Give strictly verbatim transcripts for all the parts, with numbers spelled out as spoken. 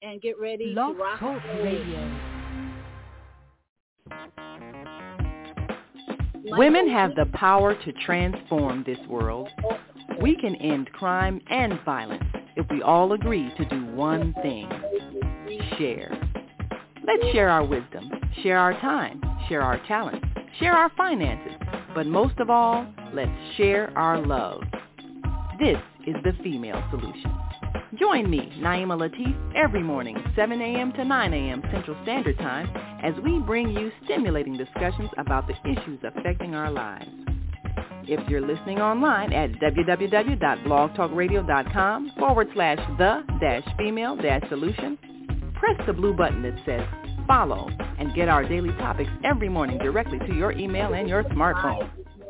and get ready Blog to rock Talk Radio. Women have the power to transform this world. We can end crime and violence if we all agree to do one thing: share. Let's share our wisdom, share our time, share our talents, share our finances, but most of all, let's share our love. This is the Female Solution. Join me, Naima Latif, every morning, seven a.m. to nine a.m. Central Standard Time, as we bring you stimulating discussions about the issues affecting our lives. If you're listening online at www.blogtalkradio.com forward slash the dash female dash solution, press the blue button that says follow and get our daily topics every morning directly to your email and your smartphone.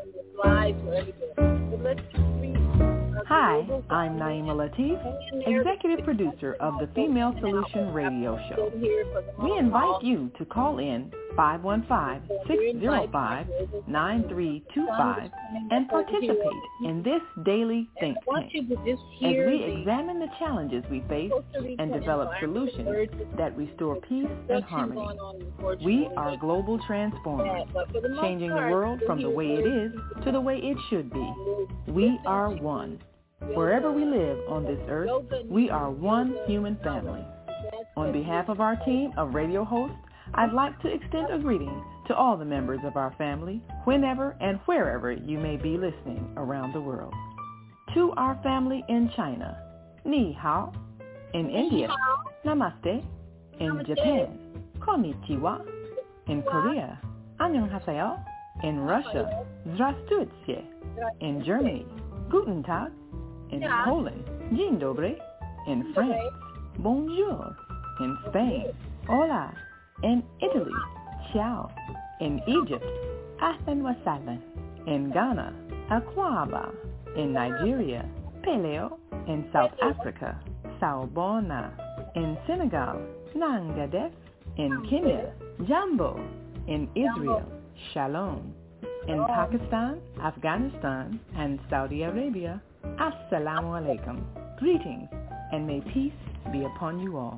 Hi, I'm Naima Latif, Executive Producer of the Female Solution Radio Show. We invite you to call in five one five, six zero five, nine three two five and participate in this daily think tank as we examine the challenges we face and develop solutions that restore peace and harmony. We are global transformers, changing the world from the way it is to the way it should be. We are one. Wherever we live on this earth, we are one human family. On behalf of our team of radio hosts, I'd like to extend a greeting to all the members of our family, whenever and wherever you may be listening around the world. To our family in China, Ni Hao. In India, Namaste. In Japan, Konnichiwa. In Korea, Annyeonghaseyo. In Russia, Здравствуйте. In Germany, Guten Tag. In Poland, Dzień dobry. In France, Bonjour. In Spain, Hola. In Italy, Ciao. In Egypt, Ahlan wa sahlan. In Ghana, Akwaba. In Nigeria, Peleo. In South Africa, Sawubona. In Senegal, Nangadef. In Kenya, Jambo. In Israel, Shalom. In Pakistan, Afghanistan, and Saudi Arabia, Assalamu alaikum. Greetings, and may peace be upon you all.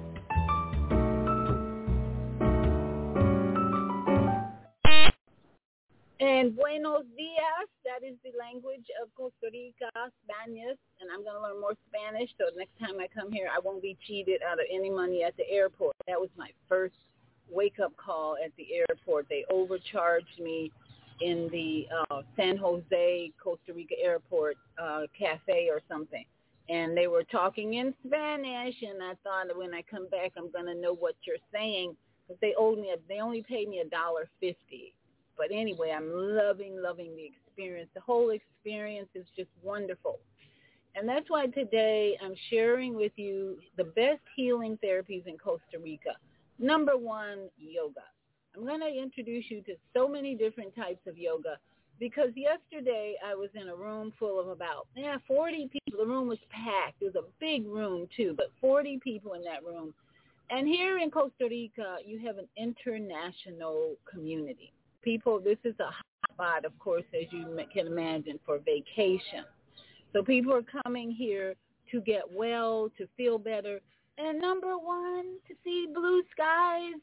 And buenos dias, that is the language of Costa Rica, Spanish, and I'm going to learn more Spanish, so next time I come here, I won't be cheated out of any money at the airport. That was my first wake-up call at the airport. They overcharged me in the uh, San Jose, Costa Rica airport uh, cafe or something. And they were talking in Spanish, and I thought that when I come back, I'm going to know what you're saying, because they owed me, a, they only paid me a dollar fifty. But anyway, I'm loving, loving the experience. The whole experience is just wonderful. And that's why today I'm sharing with you the best healing therapies in Costa Rica. Number one, yoga. I'm going to introduce you to so many different types of yoga, because yesterday I was in a room full of about yeah, forty people. The room was packed. It was a big room too, but forty people in that room. And here in Costa Rica, you have an international community. People, this is a hot spot, of course, as you can imagine, for vacation. So people are coming here to get well, to feel better, and number one, to see blue skies.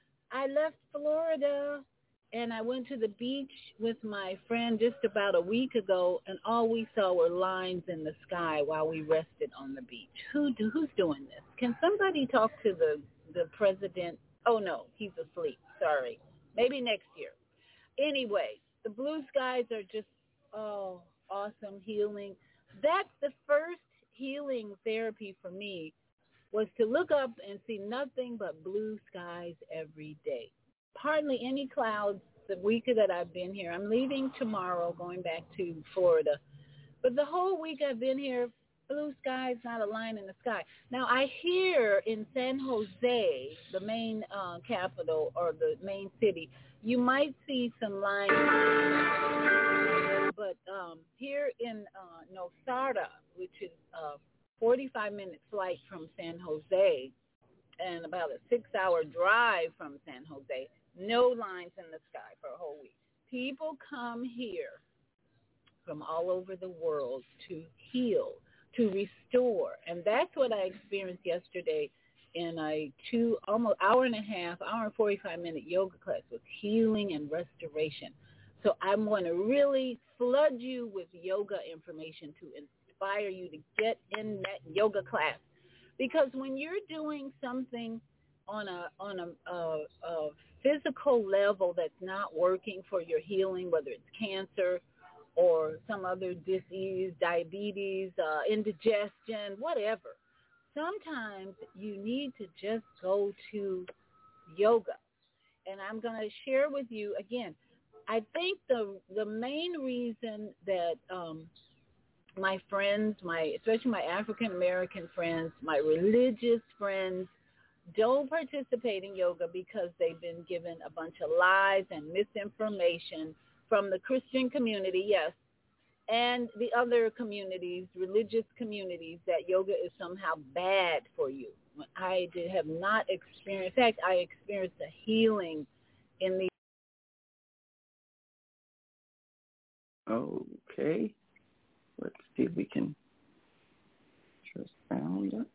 I left Florida, and I went to the beach with my friend just about a week ago, and all we saw were lines in the sky while we rested on the beach. Who do, who's doing this? Can somebody talk to the, the president? Oh, no, he's asleep. Sorry. Maybe next year. Anyway, the blue skies are just, oh, awesome, healing. That's the first healing therapy for me, was to look up and see nothing but blue skies every day. Hardly any clouds the week that I've been here. I'm leaving tomorrow, going back to Florida. But the whole week I've been here, blue skies, not a line in the sky. Now, I hear in San Jose, the main uh, capital or the main city, you might see some lines. But um, here in uh, Nosara, which is a forty-five minute flight from San Jose and about a six-hour drive from San Jose, no lines in the sky for a whole week. People come here from all over the world to heal, to restore. And that's what I experienced yesterday in a two, almost hour and a half, hour and forty-five minute yoga class with healing and restoration. So I'm going to really flood you with yoga information to inspire you to get in that yoga class. Because when you're doing something on a on a, a, a physical level that's not working for your healing, whether it's cancer or some other disease, diabetes, uh, indigestion, whatever, sometimes you need to just go to yoga. And I'm going to share with you, again, I think the the main reason that um, my friends, my especially my African-American friends, my religious friends, don't participate in yoga because they've been given a bunch of lies and misinformation from the Christian community, yes, and the other communities, religious communities, that yoga is somehow bad for you. I did have not experienced, in fact, I experienced a healing in the. Okay, let's see if we can just found it.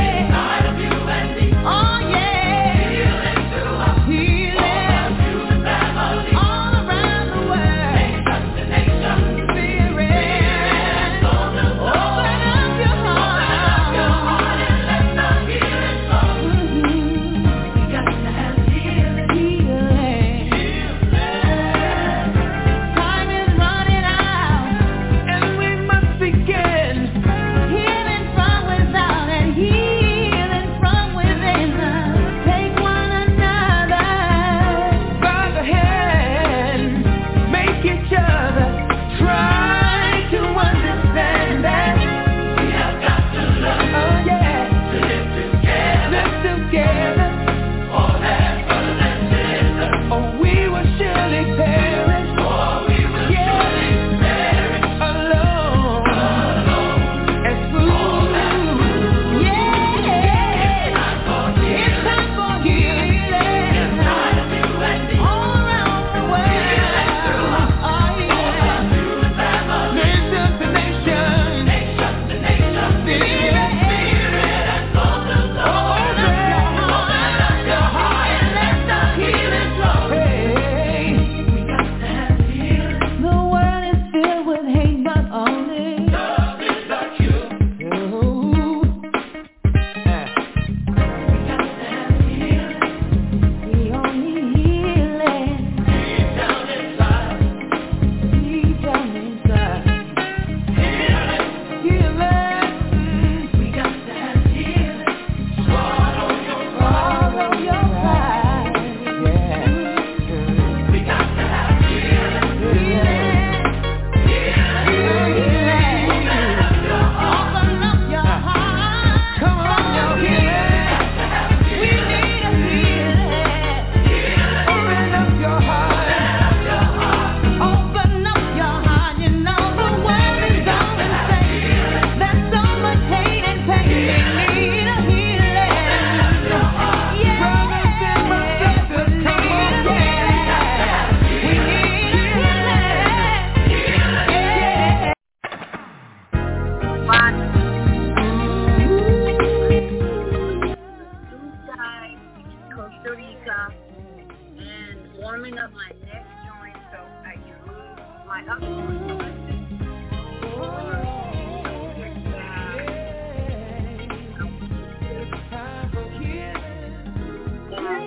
Oh, yeah.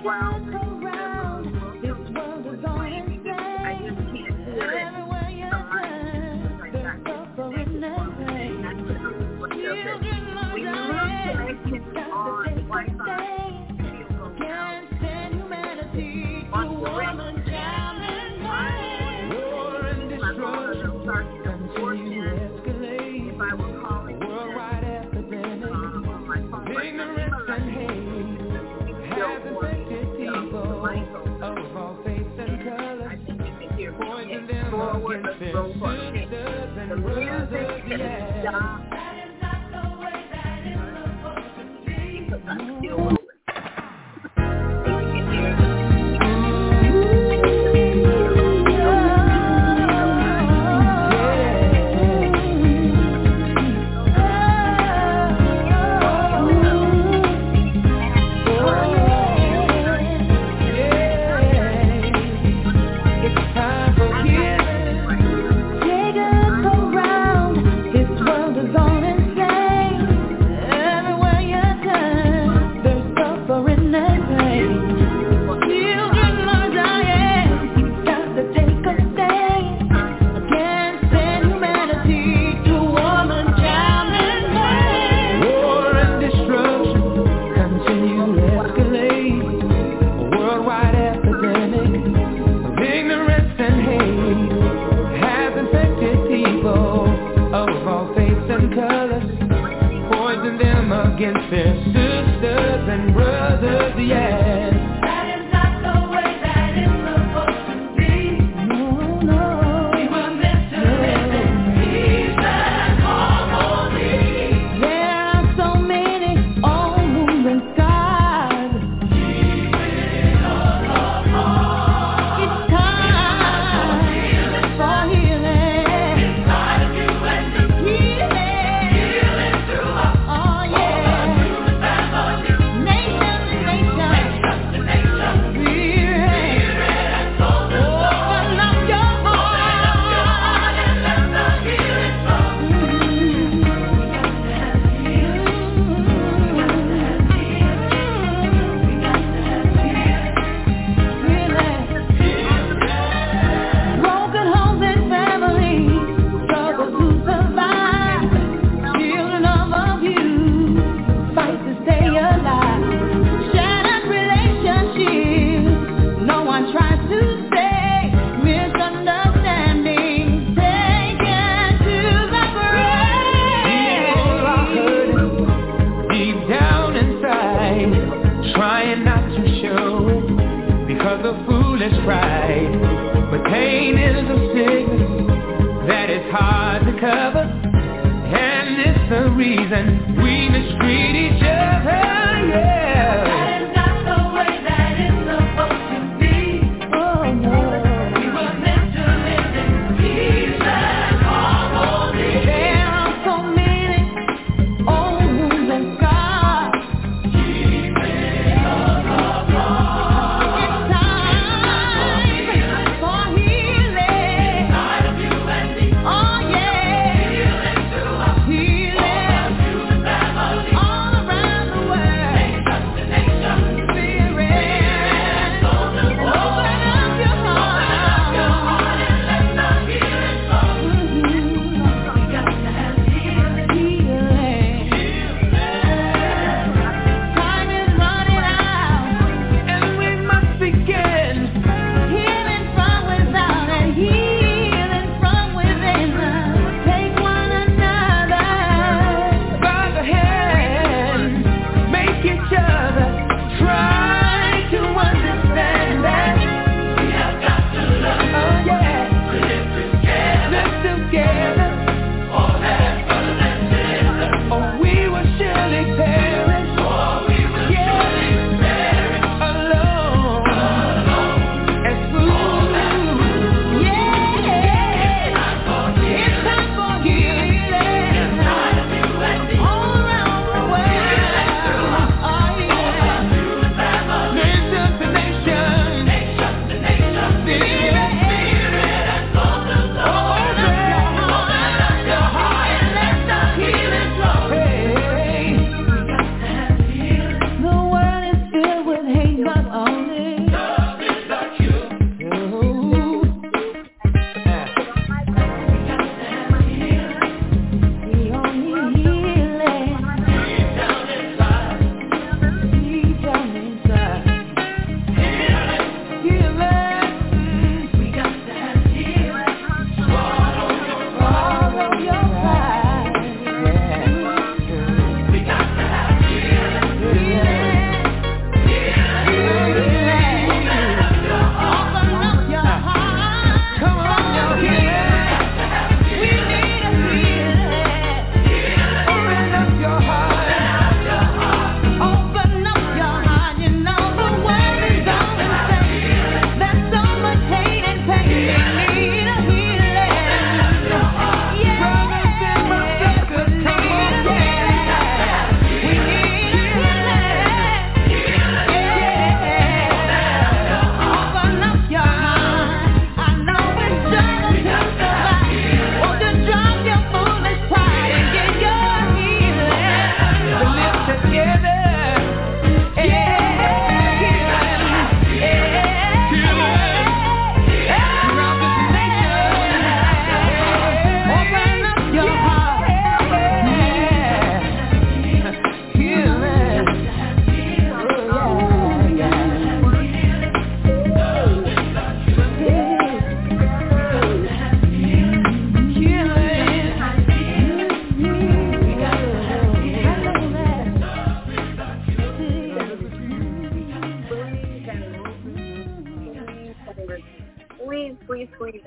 Oh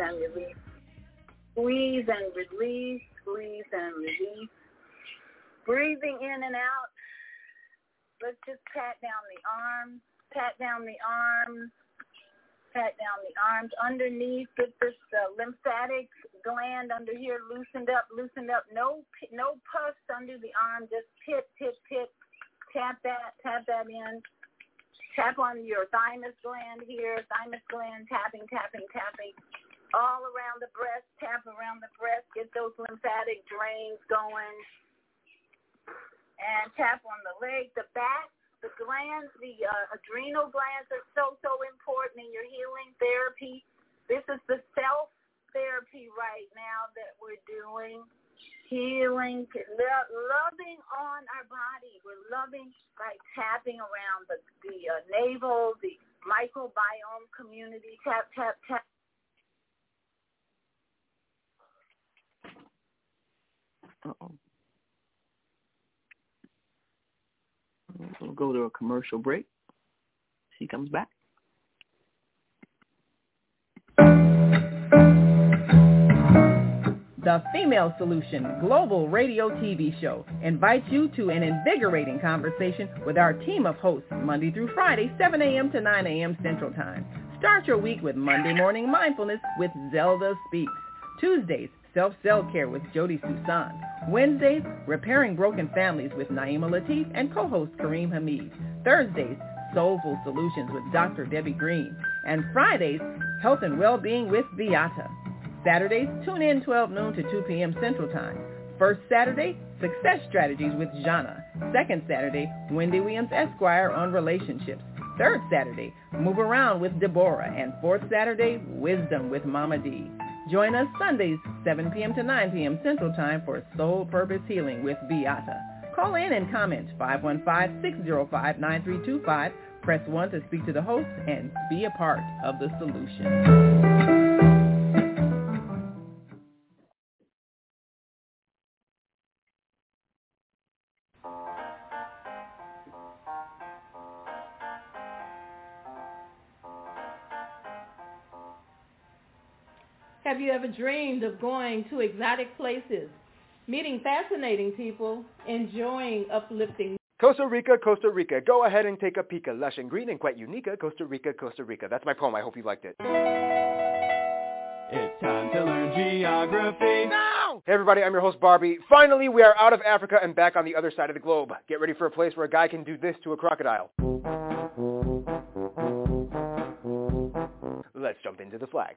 and release. Squeeze and release, squeeze and release. Breathing in and out. Let's just pat down the arms, pat down the arms, pat down the arms. Underneath, get this uh, lymphatic gland under here loosened up, loosened up. No, no pus under the arm, just pit, pit, pit. Tap that, tap that in. Tap on your thymus gland here, thymus gland, tapping, tapping, tapping. All around the breast, tap around the breast, get those lymphatic drains going. And tap on the leg, the back, the glands, the uh, adrenal glands are so, so important in your healing therapy. This is the self-therapy right now that we're doing. Healing, lo- loving on our body. We're loving by tapping around the, the uh, navel, the microbiome community. Tap, tap, tap. Uh-oh. We'll go to a commercial break. She comes back. The Female Solution Global Radio T V Show invites you to an invigorating conversation with our team of hosts Monday through Friday, seven a.m. to nine a.m. Central Time. Start your week with Monday Morning Mindfulness with Zelda Speaks. Tuesdays, Self-Cell Care with Jody Susan. Wednesdays, Repairing Broken Families with Naima Latif and co-host Kareem Hamid. Thursdays, Soulful Solutions with Doctor Debbie Green. And Fridays, Health and Wellbeing with Beata. Saturdays, tune in twelve noon to two p.m. Central Time. First Saturday, Success Strategies with Jana. Second Saturday, Wendy Williams Esquire on relationships. Third Saturday, Move Around with Deborah. And fourth Saturday, Wisdom with Mama D. Join us Sundays, seven p.m. to nine p.m. Central Time for Soul Purpose Healing with Beata. Call in and comment five one five, six zero five, nine three two five. Press one to speak to the host and be a part of the solution. Have you ever dreamed of going to exotic places, meeting fascinating people, enjoying uplifting? Costa Rica, Costa Rica. Go ahead and take a pika. Lush and green and quite unique. Costa Rica, Costa Rica. That's my poem. I hope you liked it. It's time to learn geography now! Hey everybody, I'm your host Barbie. Finally, we are out of Africa and back on the other side of the globe. Get ready for a place where a guy can do this to a crocodile. Let's jump into the flag.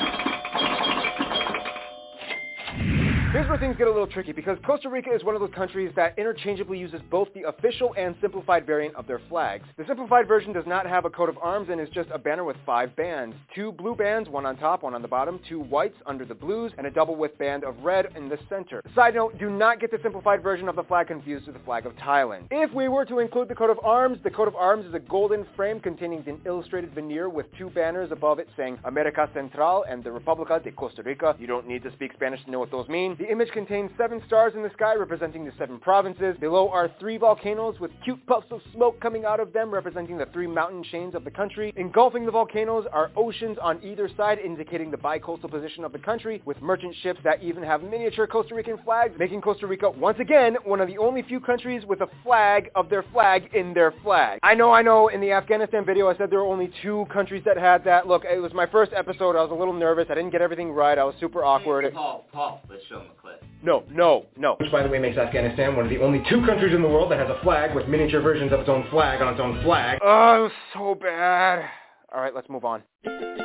Here's where things get a little tricky, because Costa Rica is one of those countries that interchangeably uses both the official and simplified variant of their flags. The simplified version does not have a coat of arms and is just a banner with five bands. Two blue bands, one on top, one on the bottom, two whites under the blues, and a double width band of red in the center. Side note, do not get the simplified version of the flag confused with the flag of Thailand. If we were to include the coat of arms, the coat of arms is a golden frame containing an illustrated veneer with two banners above it saying America Central and the República de Costa Rica. You don't need to speak Spanish to know what those mean. The image contains seven stars in the sky representing the seven provinces. Below are three volcanoes with cute puffs of smoke coming out of them representing the three mountain chains of the country. Engulfing the volcanoes are oceans on either side indicating the bi-coastal position of the country, with merchant ships that even have miniature Costa Rican flags, making Costa Rica once again one of the only few countries with a flag of their flag in their flag. I know, I know, in the Afghanistan video I said there were only two countries that had that. Look, it was my first episode. I was a little nervous. I didn't get everything right. I was super awkward. Hey, Paul, Paul, let's show him a clip. No, no, no. Which, by the way, makes Afghanistan one of the only two countries in the world that has a flag with miniature versions of its own flag on its own flag. Oh, it was so bad. All right, let's move on.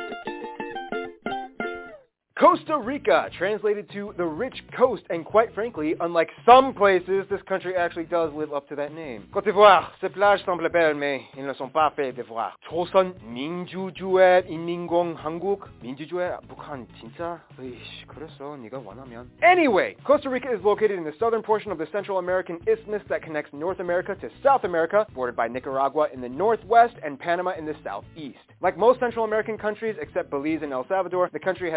Costa Rica, translated to the rich coast, and quite frankly, unlike some places, this country actually does live up to that name. Côte d'Ivoire, ces plages semblent belles, mais ils ne sont pas faits de voir. 조선 민주주의 인민공 한국 민주주의 북한 진짜? 이씨, 그랬어, 네가 원하면. Anyway, Costa Rica is located in the southern portion of the Central American Isthmus that connects North America to South America, bordered by Nicaragua in the northwest and Panama in the southeast. Like most Central American countries, except Belize and El Salvador, the country has two con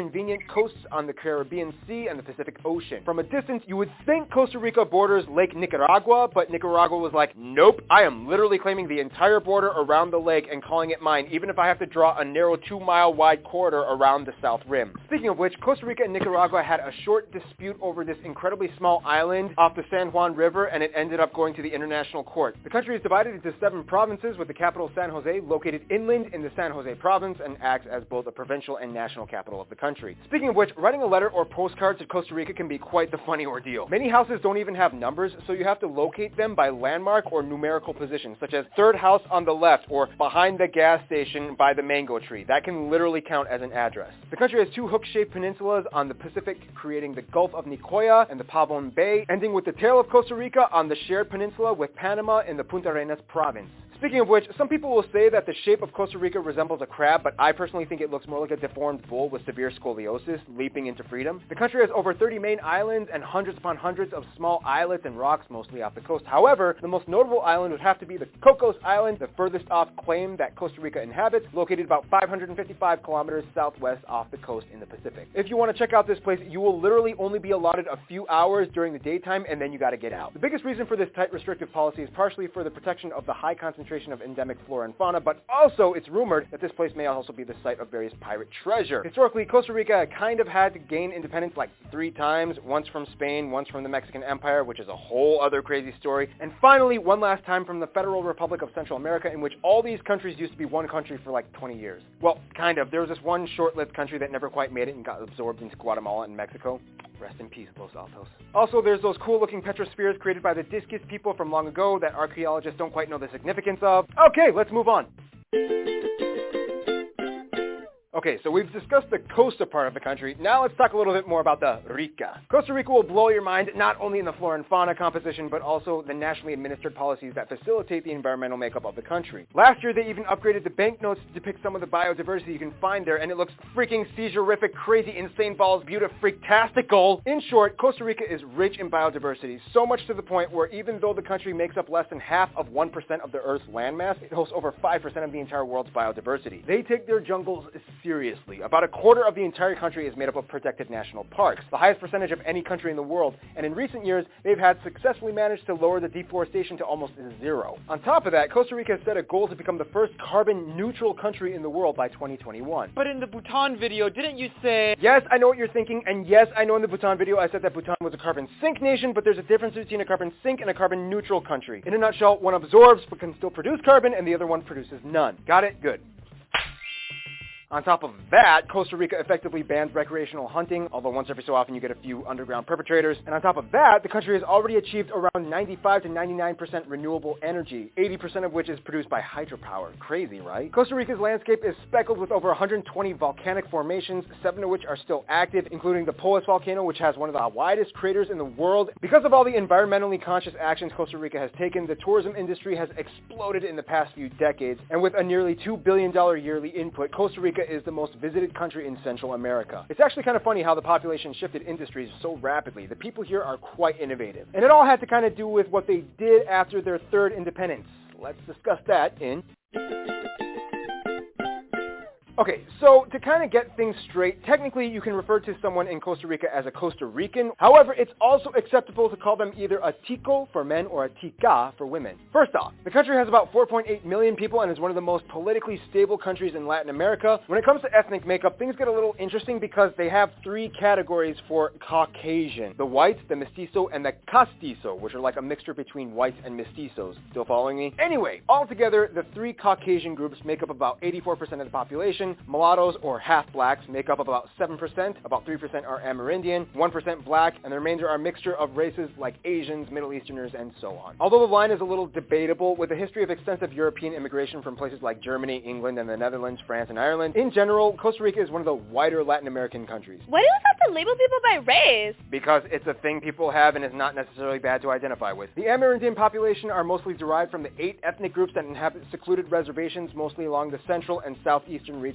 convenient coasts on the Caribbean Sea and the Pacific Ocean. From a distance, you would think Costa Rica borders Lake Nicaragua, but Nicaragua was like, nope, I am literally claiming the entire border around the lake and calling it mine, even if I have to draw a narrow two-mile wide corridor around the south rim. Speaking of which, Costa Rica and Nicaragua had a short dispute over this incredibly small island off the San Juan River, and it ended up going to the International Court. The country is divided into seven provinces, with the capital San Jose located inland in the San Jose province and acts as both a provincial and national capital of the country. Speaking of which, writing a letter or postcard to Costa Rica can be quite the funny ordeal. Many houses don't even have numbers, so you have to locate them by landmark or numerical position, such as third house on the left or behind the gas station by the mango tree. That can literally count as an address. The country has two hook-shaped peninsulas on the Pacific, creating the Gulf of Nicoya and the Pavon Bay, ending with the tail of Costa Rica on the shared peninsula with Panama in the Punta Arenas province. Speaking of which, some people will say that the shape of Costa Rica resembles a crab, but I personally think it looks more like a deformed bull with severe scoliosis, leaping into freedom. The country has over thirty main islands and hundreds upon hundreds of small islets and rocks, mostly off the coast. However, the most notable island would have to be the Cocos Island, the furthest off claim that Costa Rica inhabits, located about five hundred fifty-five kilometers southwest off the coast in the Pacific. If you want to check out this place, you will literally only be allotted a few hours during the daytime, and then you got to get out. The biggest reason for this tight restrictive policy is partially for the protection of the high concentration of endemic flora and fauna, but also it's rumored that this place may also be the site of various pirate treasure. Historically, Costa Rica kind of had to gain independence like three times, once from Spain, once from the Mexican Empire, which is a whole other crazy story, and finally one last time from the Federal Republic of Central America, in which all these countries used to be one country for like twenty years. Well, kind of. There was this one short-lived country that never quite made it and got absorbed into Guatemala and Mexico. Rest in peace, Los Altos. Also, there's those cool-looking petrospheres created by the Discus people from long ago that archaeologists don't quite know the significance of. Okay, let's move on. Okay, so we've discussed the costa part of the country. Now let's talk a little bit more about the Rica. Costa Rica will blow your mind not only in the flora and fauna composition, but also the nationally administered policies that facilitate the environmental makeup of the country. Last year, they even upgraded the banknotes to depict some of the biodiversity you can find there, and it looks freaking seizure-rific, crazy, insane balls, beautiful-freak-tastical. In short, Costa Rica is rich in biodiversity, so much to the point where even though the country makes up less than half of one percent of the Earth's landmass, it hosts over five percent of the entire world's biodiversity. They take their jungles seriously. About a quarter of the entire country is made up of protected national parks, the highest percentage of any country in the world, and in recent years, they've had successfully managed to lower the deforestation to almost zero. On top of that, Costa Rica has set a goal to become the first carbon-neutral country in the world by twenty twenty-one. But in the Bhutan video, didn't you say... Yes, I know what you're thinking, and yes, I know in the Bhutan video I said that Bhutan was a carbon sink nation, but there's a difference between a carbon sink and a carbon neutral country. In a nutshell, one absorbs but can still produce carbon, and the other one produces none. Got it? Good. On top of that, Costa Rica effectively bans recreational hunting, although once every so often you get a few underground perpetrators. And on top of that, the country has already achieved around ninety-five to ninety-nine percent renewable energy, eighty percent of which is produced by hydropower. Crazy, right? Costa Rica's landscape is speckled with over one hundred twenty volcanic formations, seven of which are still active, including the Poas volcano, which has one of the widest craters in the world. Because of all the environmentally conscious actions Costa Rica has taken, the tourism industry has exploded in the past few decades, and with a nearly two billion dollars yearly input, Costa Rica is the most visited country in Central America. It's actually kind of funny how the population shifted industries so rapidly. The people here are quite innovative. And it all had to kind of do with what they did after their third independence. Let's discuss that in... Okay, so to kind of get things straight, technically you can refer to someone in Costa Rica as a Costa Rican. However, it's also acceptable to call them either a tico for men or a tica for women. First off, the country has about four point eight million people and is one of the most politically stable countries in Latin America. When it comes to ethnic makeup, things get a little interesting because they have three categories for Caucasian: the whites, the mestizo, and the castizo, which are like a mixture between whites and mestizos. Still following me? Anyway, altogether, the three Caucasian groups make up about eighty-four percent of the population. Mulattoes, or half-blacks, make up about seven percent, about three percent are Amerindian, one percent black, and the remainder are a mixture of races like Asians, Middle Easterners, and so on. Although the line is a little debatable, with a history of extensive European immigration from places like Germany, England, and the Netherlands, France, and Ireland, in general, Costa Rica is one of the wider Latin American countries. Why do you have to label people by race? Because it's a thing people have and is not necessarily bad to identify with. The Amerindian population are mostly derived from the eight ethnic groups that inhabit secluded reservations, mostly along the central and southeastern reaches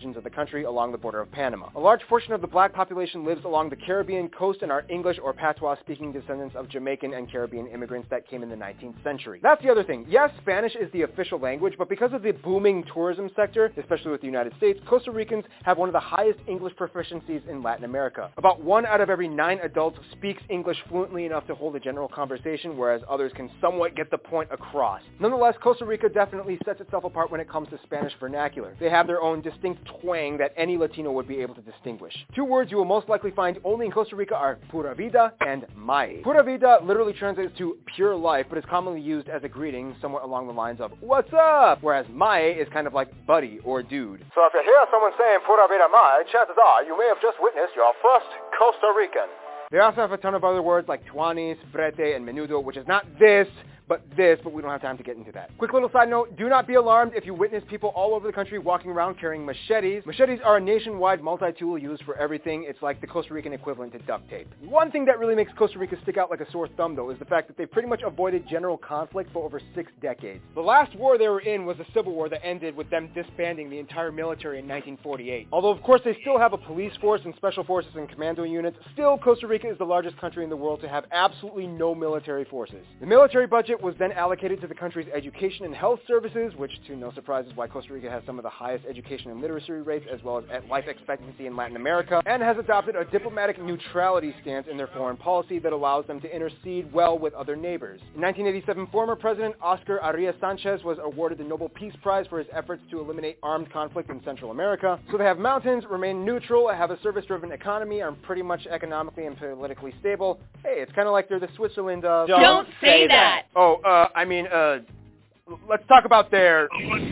regions of the country along the border of Panama. A large portion of the black population lives along the Caribbean coast and are English or patois-speaking descendants of Jamaican and Caribbean immigrants that came in the nineteenth century. That's the other thing. Yes, Spanish is the official language, but because of the booming tourism sector, especially with the United States, Costa Ricans have one of the highest English proficiencies in Latin America. About one out of every nine adults speaks English fluently enough to hold a general conversation, whereas others can somewhat get the point across. Nonetheless, Costa Rica definitely sets itself apart when it comes to Spanish vernacular. They have their own distinct twang that any Latino would be able to distinguish. Two words you will most likely find only in Costa Rica are pura vida and mae. Pura vida literally translates to pure life, but is commonly used as a greeting somewhat along the lines of what's up, whereas mae is kind of like buddy or dude. So if you hear someone saying pura vida mae, chances are you may have just witnessed your first Costa Rican. They also have a ton of other words like tuanis, brete, and menudo, which is not this, but this, but we don't have time to get into that. Quick little side note, do not be alarmed if you witness people all over the country walking around carrying machetes. Machetes are a nationwide multi-tool used for everything. It's like the Costa Rican equivalent to duct tape. One thing that really makes Costa Rica stick out like a sore thumb, though, is the fact that they pretty much avoided general conflict for over six decades. The last war they were in was the Civil War that ended with them disbanding the entire military in nineteen forty-eight. Although, of course, they still have a police force and special forces and commando units, still Costa Rica is the largest country in the world to have absolutely no military forces. The military budget was then allocated to the country's education and health services, which to no surprise is why Costa Rica has some of the highest education and literacy rates as well as life expectancy in Latin America, and has adopted a diplomatic neutrality stance in their foreign policy that allows them to intercede well with other neighbors. In nineteen eighty-seven, former President Oscar Arias Sanchez was awarded the Nobel Peace Prize for his efforts to eliminate armed conflict in Central America. So they have mountains, remain neutral, have a service-driven economy, are pretty much economically and politically stable. Hey, it's kind of like they're the Switzerland of... Don't, Don't say that! Oh, uh, I mean, uh, let's talk about their...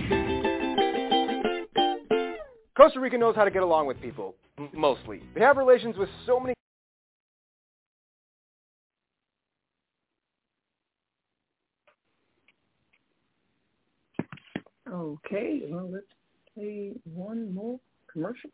Costa Rica knows how to get along with people, m- mostly. They have relations with so many... Okay, well, let's play one more commercial.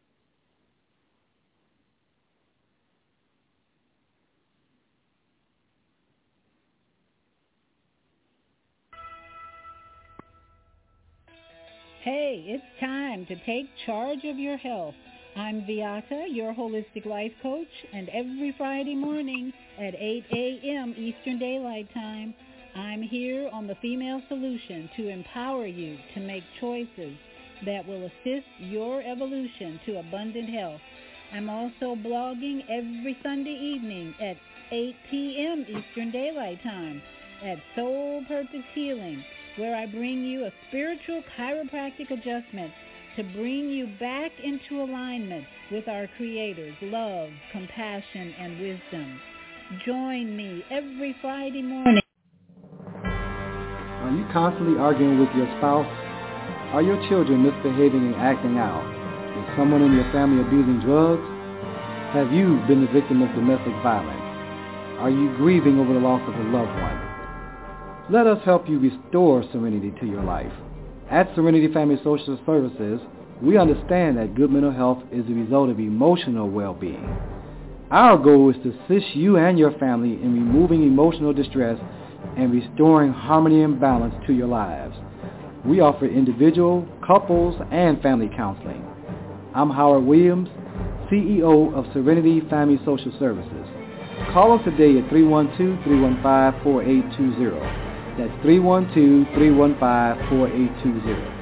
Hey, it's time to take charge of your health. I'm Viata, your holistic life coach, and every Friday morning at eight a.m. Eastern Daylight Time, I'm here on The Female Solution to empower you to make choices that will assist your evolution to abundant health. I'm also blogging every Sunday evening at eight p.m. Eastern Daylight Time at Soul Purpose Healing, where I bring you a spiritual chiropractic adjustment to bring you back into alignment with our Creator's love, compassion, and wisdom. Join me every Friday morning. Are you constantly arguing with your spouse? Are your children misbehaving and acting out? Is someone in your family abusing drugs? Have you been the victim of domestic violence? Are you grieving over the loss of a loved one? Let us help you restore serenity to your life. At Serenity Family Social Services, we understand that good mental health is the result of emotional well-being. Our goal is to assist you and your family in removing emotional distress and restoring harmony and balance to your lives. We offer individual, couples, and family counseling. I'm Howard Williams, C E O of Serenity Family Social Services. Call us today at three one two, three one five, four eight two zero. That's three one two, three one five, four eight two zero.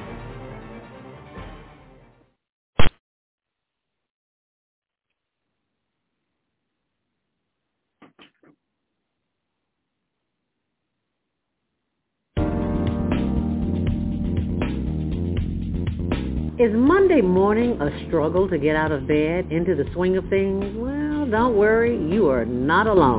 Is Monday morning a struggle to get out of bed, into the swing of things? Well, don't worry, you are not alone.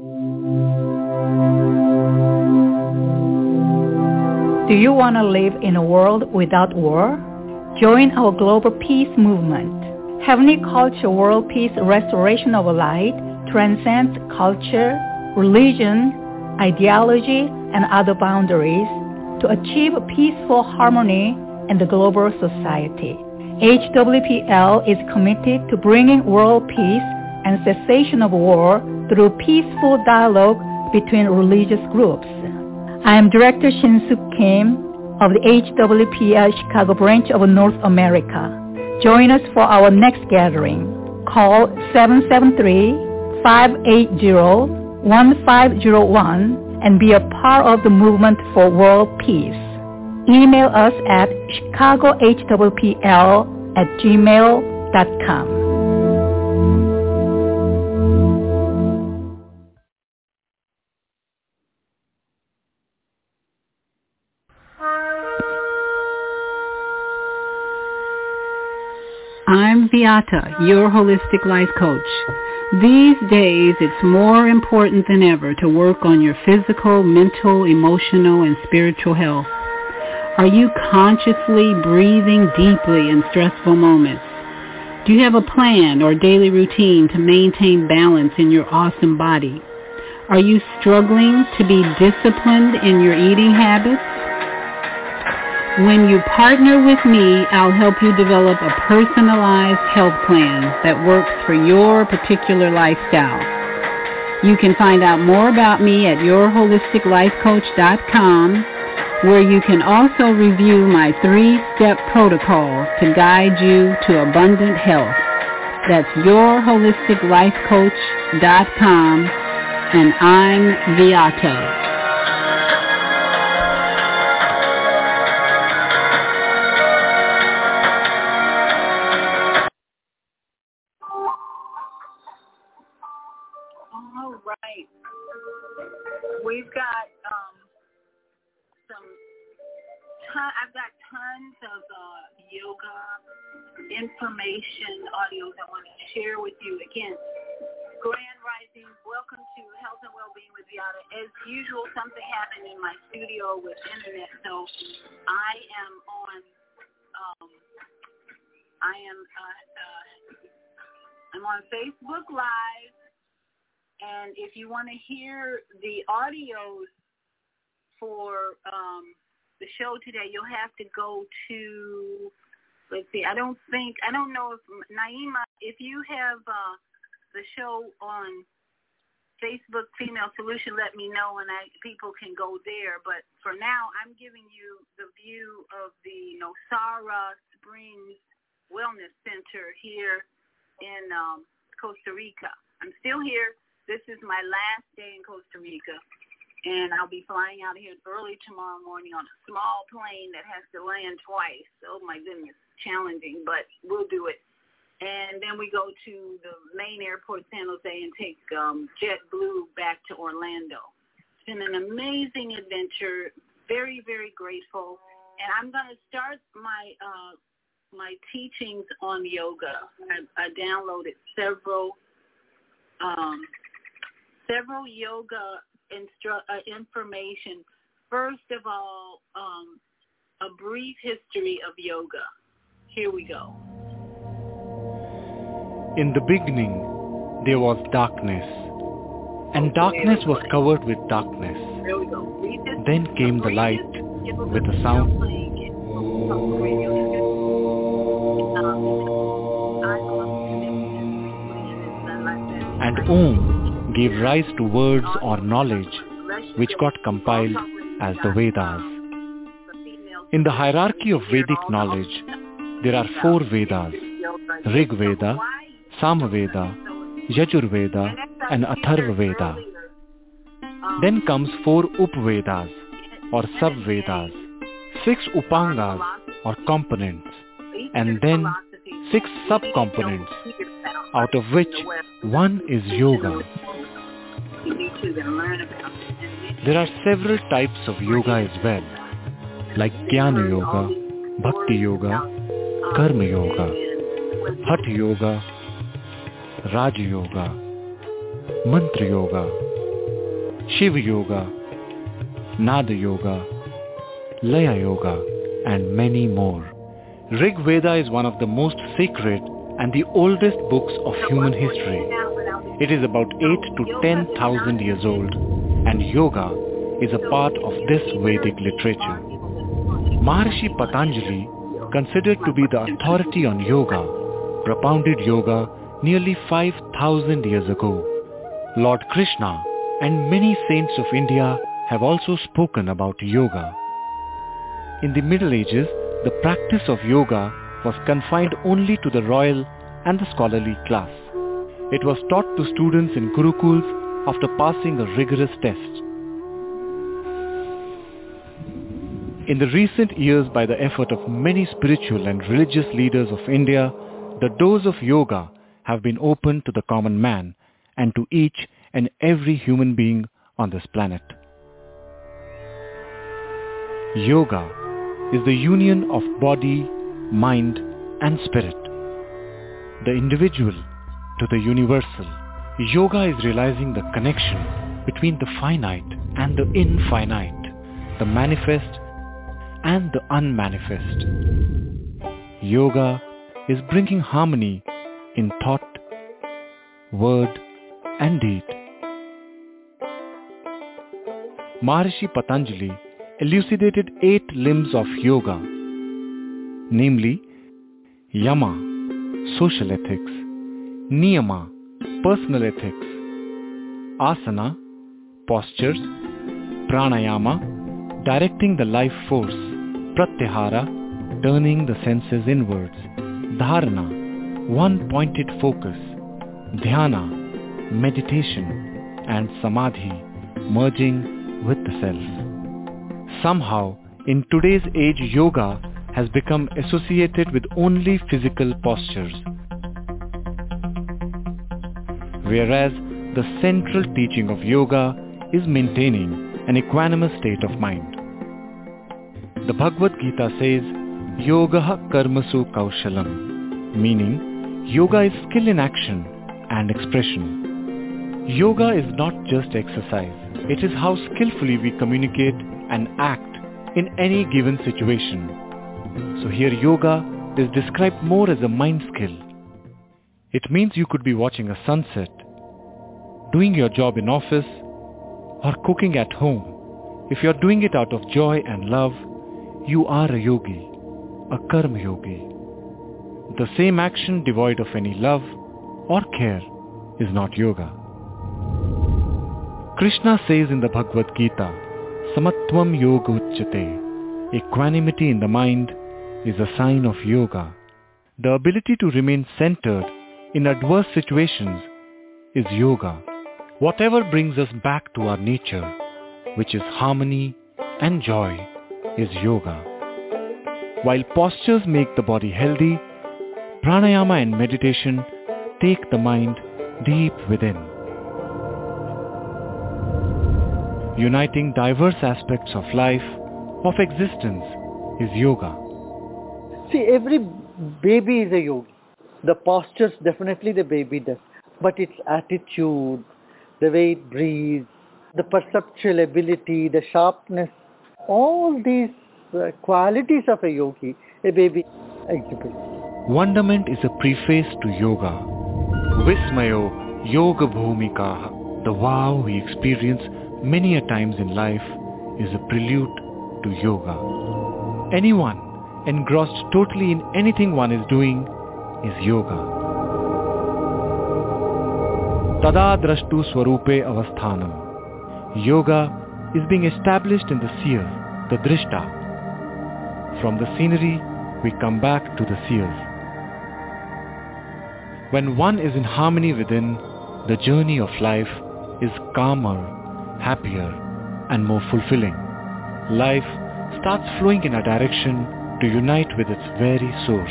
Do you want to live in a world without war? Join our global peace movement. Heavenly Culture World Peace Restoration of Light transcends culture, religion, ideology, and other boundaries to achieve peaceful harmony in the global society. H W P L is committed to bringing world peace and cessation of war through peaceful dialogue between religious groups. I am Director Shin-Suk Kim of the H W P L Chicago branch of North America. Join us for our next gathering. Call seven seven three, five eight zero, one five zero one and be a part of the movement for world peace. Email us at chicago h w p l at gmail dot com. I'm Beata, your holistic life coach. These days, it's more important than ever to work on your physical, mental, emotional, and spiritual health. Are you consciously breathing deeply in stressful moments? Do you have a plan or daily routine to maintain balance in your awesome body? Are you struggling to be disciplined in your eating habits? When you partner with me, I'll help you develop a personalized health plan that works for your particular lifestyle. You can find out more about me at your holistic life coach dot com, where you can also review my three-step protocol to guide you to abundant health. That's your holistic life coach dot com, and I'm Beata. We've got um, some, ton, I've got tons of uh, yoga information audios I want to share with you. Again, Grand Rising, welcome to Health and Wellbeing with Beata. As usual, something happened in my studio with internet, so I am on, um, I am, uh, uh, I'm on Facebook Live. And if you want to hear the audios for um, the show today, you'll have to go to, let's see, I don't think, I don't know if, Naima, if you have uh, the show on Facebook Female Solution, let me know and I, people can go there. But for now, I'm giving you the view of the Nosara Springs Wellness Center here in um, Costa Rica. I'm still here. This is my last day in Costa Rica, and I'll be flying out here early tomorrow morning on a small plane that has to land twice. Oh, my goodness, challenging, but we'll do it. And then we go to the main airport, San Jose, and take um, JetBlue back to Orlando. It's been an amazing adventure, very, very grateful. And I'm going to start my uh, my teachings on yoga. I, I downloaded several um several yoga instru- uh, information. First of all, um, a brief history of yoga. Here we go. In the beginning, there was darkness, and okay, darkness was covered with darkness. There we go. Then came the light with a sound. And Om gave rise to words or knowledge which got compiled as the Vedas. In the hierarchy of Vedic knowledge, there are four Vedas: Rig Veda, Samaveda, Yajurveda, and Atharva Veda. Then comes four Upvedas or Sub-Vedas, six Upangas or components, and then six sub-components, out of which one is yoga. There are several types of yoga as well, like Jnana Yoga, Bhakti Yoga, Karma Yoga, Hatha Yoga, Raja Yoga, Mantra Yoga, Shiva Yoga, Nada Yoga, Laya Yoga, and many more. Rig Veda is one of the most sacred and the oldest books of human history. It is about eight to ten thousand years old, and yoga is a part of this Vedic literature. Maharishi Patanjali, considered to be the authority on yoga, propounded yoga nearly five thousand years ago. Lord Krishna and many saints of India have also spoken about yoga. In the Middle Ages, the practice of yoga was confined only to the royal and the scholarly class. It was taught to students in gurukuls after passing a rigorous test. In the recent years, by the effort of many spiritual and religious leaders of India, the doors of yoga have been opened to the common man and to each and every human being on this planet. Yoga is the union of body, mind, and spirit. The individual to the universal. Yoga is realizing the connection between the finite and the infinite, the manifest and the unmanifest. Yoga is bringing harmony in thought, word, and deed. Maharishi Patanjali elucidated eight limbs of yoga, namely Yama, social ethics, Niyama, personal ethics, Asana, postures, Pranayama, directing the life force, Pratyahara, turning the senses inwards, Dharana, one-pointed focus, Dhyana, meditation, and Samadhi, merging with the self. Somehow, in today's age, yoga has become associated with only physical postures, whereas the central teaching of yoga is maintaining an equanimous state of mind. The Bhagavad Gita says, Yogaha karmasu kaushalam, meaning yoga is skill in action and expression. Yoga is not just exercise. It is how skillfully we communicate and act in any given situation. So here yoga is described more as a mind skill. It means you could be watching a sunset, doing your job in office, or cooking at home. If you're doing it out of joy and love, you are a yogi, a karma yogi. The same action devoid of any love or care is not yoga. Krishna says in the Bhagavad Gita, Samatvam yoga uchyate. Equanimity in the mind is a sign of yoga. The ability to remain centered in adverse situations is yoga. Whatever brings us back to our nature, which is harmony and joy, is yoga. While postures make the body healthy, pranayama and meditation take the mind deep within. Uniting diverse aspects of life, of existence, is yoga. See, every baby is a yogi. The postures, definitely the baby does. But its attitude, the way it breathes, the perceptual ability, the sharpness, all these uh, qualities of a yogi, a baby exhibits. Wonderment is a preface to yoga. Vismayo yoga bhumikaha. The wow we experience many a times in life is a prelude to yoga. Anyone engrossed totally in anything one is doing is yoga. Tada drashtu swarupe avasthanam. Yoga is being established in the seer, the drishta. From the scenery, we come back to the seers. When one is in harmony within, the journey of life is calmer, happier, and more fulfilling. Life starts flowing in a direction to unite with its very source.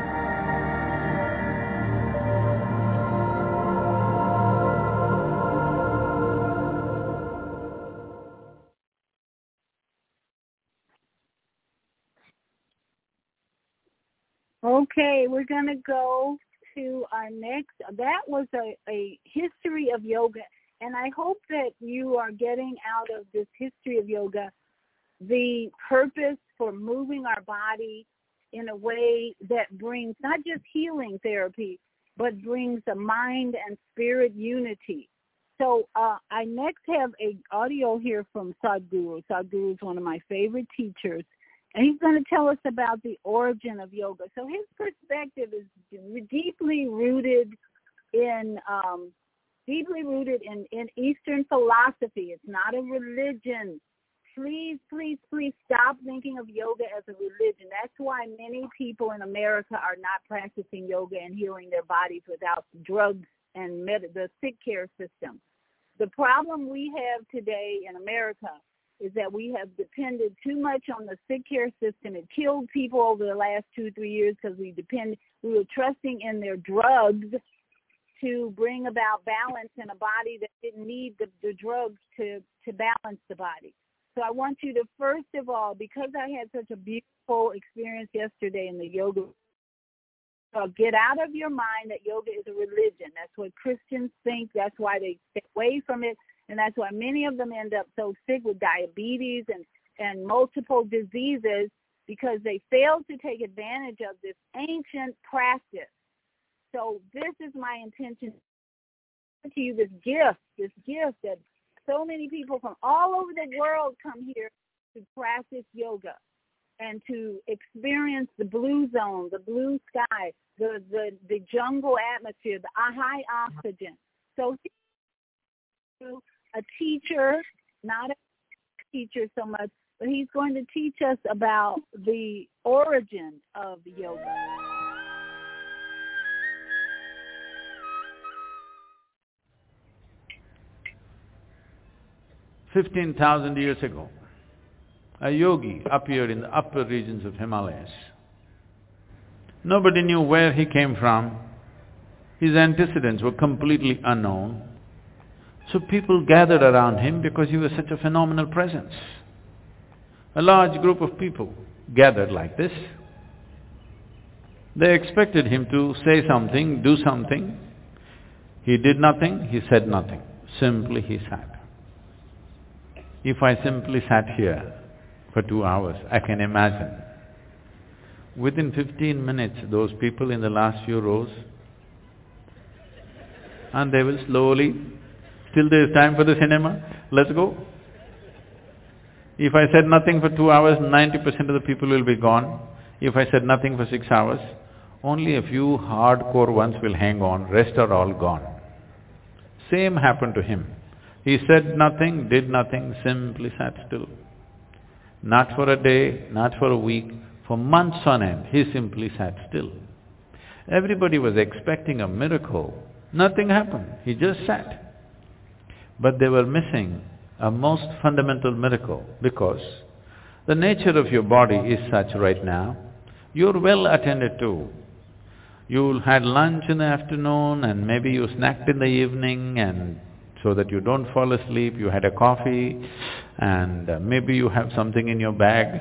Okay, we're going to go to our next. That was a, a history of yoga, and I hope that you are getting out of this history of yoga the purpose for moving our body in a way that brings not just healing therapy, but brings a mind and spirit unity. So uh, I next have a audio here from Sadhguru. Sadhguru is one of my favorite teachers. And he's going to tell us about the origin of yoga. So his perspective is deeply rooted in um, deeply rooted in, in Eastern philosophy. It's not a religion. please, please, please stop thinking of yoga as a religion. That's why many people in America are not practicing yoga and healing their bodies without drugs and med- the sick care system. The problem we have today in America is that we have depended too much on the sick care system. It killed people over the last two, three years because we depend, we were trusting in their drugs to bring about balance in a body that didn't need the, the drugs to, to balance the body. So I want you to, first of all, because I had such a beautiful experience yesterday in the yoga, so get out of your mind that yoga is a religion. That's what Christians think. That's why they stay away from it. And that's why many of them end up so sick with diabetes and, and multiple diseases, because they failed to take advantage of this ancient practice. So this is my intention to you, this gift, this gift that so many people from all over the world come here to practice yoga and to experience the blue zone, the blue sky, the, the, the jungle atmosphere, the high oxygen. So a teacher, not a teacher so much, but he's going to teach us about the origin of yoga. fifteen thousand years ago, a yogi appeared in the upper regions of Himalayas. Nobody knew where he came from. His antecedents were completely unknown. So people gathered around him because he was such a phenomenal presence. A large group of people gathered like this. They expected him to say something, do something. He did nothing, he said nothing. Simply he sat. If I simply sat here for two hours, I can imagine. Within fifteen minutes, those people in the last few rows, and they will slowly, still there is time for the cinema, let's go. If I said nothing for two hours, ninety percent of the people will be gone. If I said nothing for six hours, only a few hardcore ones will hang on, rest are all gone. Same happened to him. He said nothing, did nothing, simply sat still. Not for a day, not for a week, for months on end, he simply sat still. Everybody was expecting a miracle. Nothing happened, he just sat. But they were missing a most fundamental miracle, because the nature of your body is such right now, you're well attended to. You had lunch in the afternoon and maybe you snacked in the evening, and so that you don't fall asleep, you had a coffee, and uh, maybe you have something in your bag.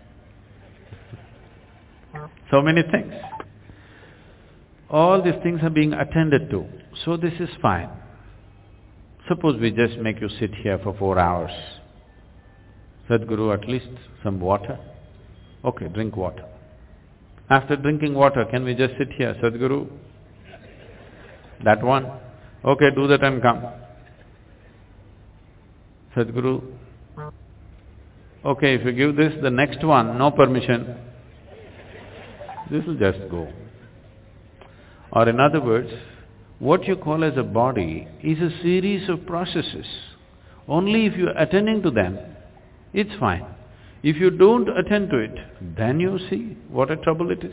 So many things. All these things are being attended to, so this is fine. Suppose we just make you sit here for four hours. Sadhguru, at least some water? Okay, drink water. After drinking water, can we just sit here? Sadhguru? That one? Okay, do that and come. Sadhguru? Okay, if you give this, the next one, no permission. This will just go. Or in other words, what you call as a body is a series of processes. Only if you're attending to them, it's fine. If you don't attend to it, then you see what a trouble it is.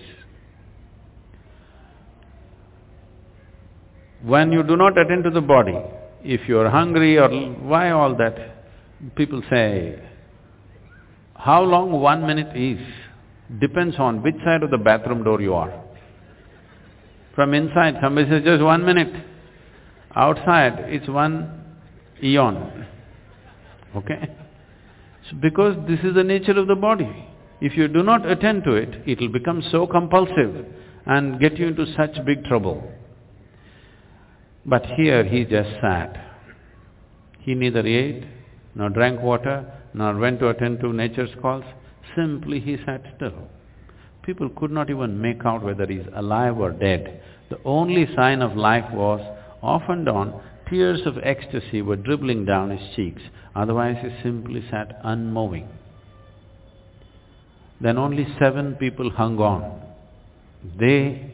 When you do not attend to the body, if you're hungry or why all that, people say, how long one minute is, depends on which side of the bathroom door you are. From inside, somebody says just one minute. Outside, it's one eon. Okay? So because this is the nature of the body. If you do not attend to it, it'll become so compulsive and get you into such big trouble. But here he just sat. He neither ate, nor drank water, nor went to attend to nature's calls. Simply he sat still. People could not even make out whether he's alive or dead. The only sign of life was, off and on, tears of ecstasy were dribbling down his cheeks. Otherwise he simply sat unmoving. Then only seven people hung on. They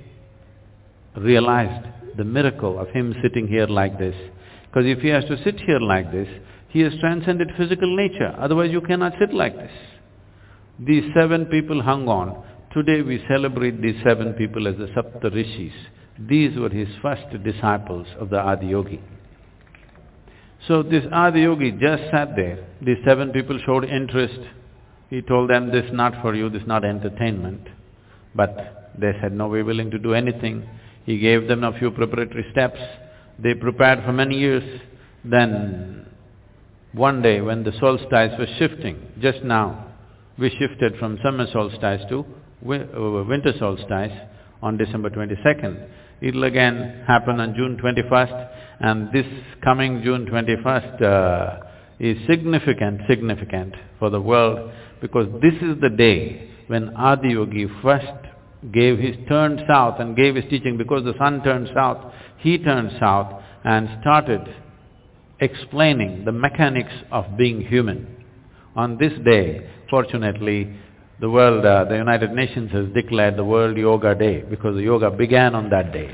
realized the miracle of him sitting here like this. Because if he has to sit here like this, He has transcended physical nature, otherwise you cannot sit like this. These seven people hung on. Today we celebrate these seven people as the Sapta Rishis. These were his first disciples of the Adiyogi. So this Adiyogi just sat there. These seven people showed interest. He told them, this is not for you, this is not entertainment. But they said, no, we're willing to do anything. He gave them a few preparatory steps. They prepared for many years. Then one day when the solstice was shifting, just now, we shifted from summer solstice to winter solstice on December twenty-second. It'll again happen on June twenty-first, and this coming June twenty-first uh, is significant, significant for the world, because this is the day when Adiyogi first gave his, turned south and gave his teaching. Because the sun turned south, he turned south and started explaining the mechanics of being human. On this day, fortunately, the world, uh, the United Nations has declared the World Yoga Day, because the yoga began on that day.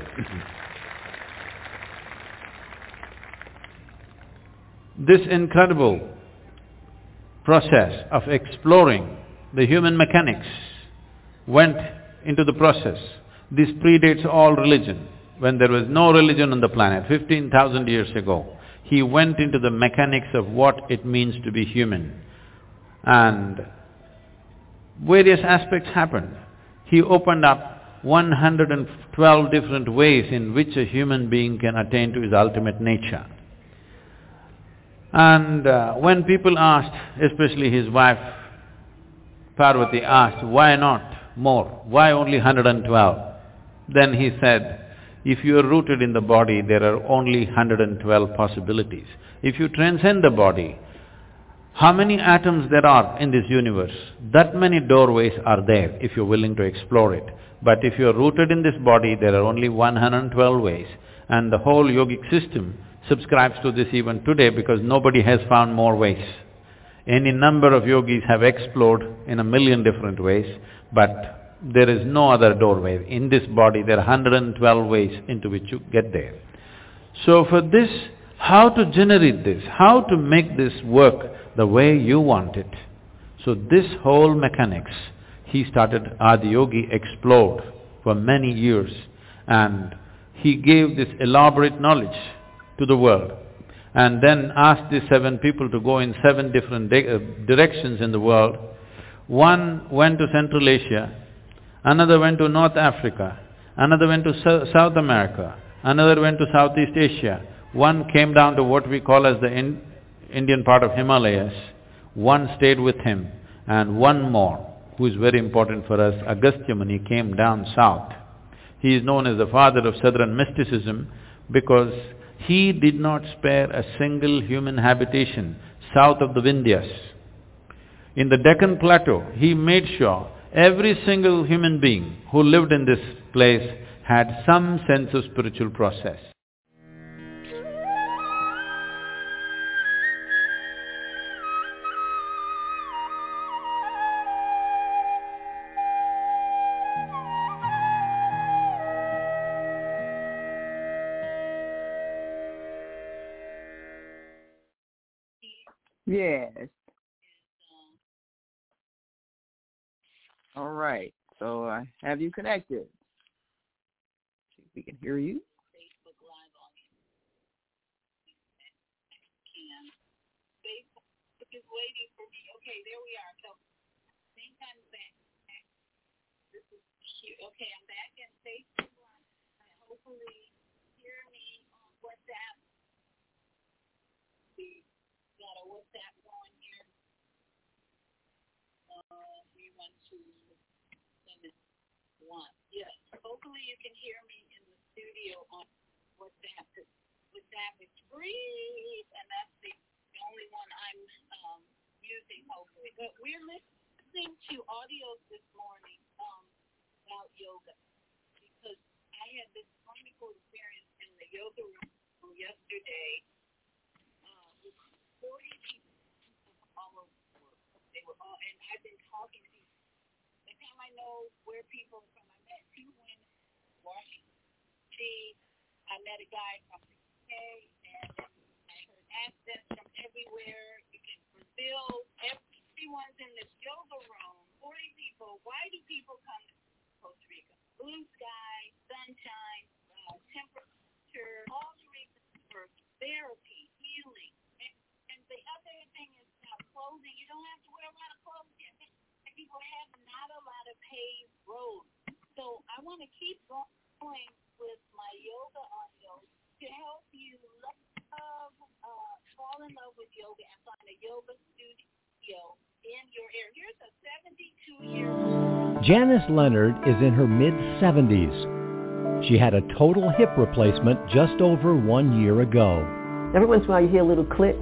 This incredible process of exploring the human mechanics went into the process. This predates all religion. When there was no religion on the planet, fifteen thousand years ago, he went into the mechanics of what it means to be human. And various aspects happened. He opened up one hundred twelve different ways in which a human being can attain to his ultimate nature. And uh, when people asked, especially his wife Parvati asked, why not more? Why only one hundred twelve? Then he said, if you are rooted in the body, there are only one hundred twelve possibilities. If you transcend the body, how many atoms there are in this universe? That many doorways are there if you're willing to explore it. But if you're rooted in this body, there are only one hundred twelve ways. And the whole yogic system subscribes to this even today, because nobody has found more ways. Any number of yogis have explored in a million different ways, but there is no other doorway. In this body, there are one hundred twelve ways into which you get there. So for this, how to generate this, how to make this work the way you want it. So this whole mechanics, he started, Adiyogi explored for many years, and he gave this elaborate knowledge to the world, and then asked these seven people to go in seven different di- uh, directions in the world. One went to Central Asia, another went to North Africa, another went to S- South America, another went to Southeast Asia, one came down to what we call as the in Indian part of Himalayas, one stayed with him, and one more, who is very important for us, Agastya Muni, came down south. He is known as the father of southern mysticism, because he did not spare a single human habitation south of the Vindhyas. In the Deccan Plateau, he made sure every single human being who lived in this place had some sense of spiritual process. Yes. All right. So I uh, have you connected. See if we can hear you. Facebook Live audience. Facebook is waiting for me. Okay, there we are. So same time back. This is cute. Okay, I'm back in Facebook Live. Hopefully hear me on WhatsApp. Got a WhatsApp going here. Uh, we want to send it one. Yes. Hopefully you can hear me in the studio on WhatsApp. WhatsApp is free, and that's the, the only one I'm um, using, hopefully. But we're listening to audios this morning um, about yoga, because I had this wonderful experience in the yoga room yesterday. Forty people all over the world. They were all, and I've been talking to people. The time I know where people are from, I met two women in Washington D C. I met a guy from the U K, and I heard accents from everywhere. everyone's in this yoga room, forty people. Why do people come to Costa Rica? Blue sky, sunshine, uh, temperature, all the reasons for therapy, healing. And, and the other thing is uh, clothing. You don't have to wear a lot of clothes here. People have not a lot of paved roads. So I want to keep going with my yoga audio to help you love, uh, fall in love with yoga and find a yoga studio in your area. Here's a seventy-two-year-old. Janice Leonard is in her mid-seventies. She had a total hip replacement just over one year ago. Every once in a while you hear a little click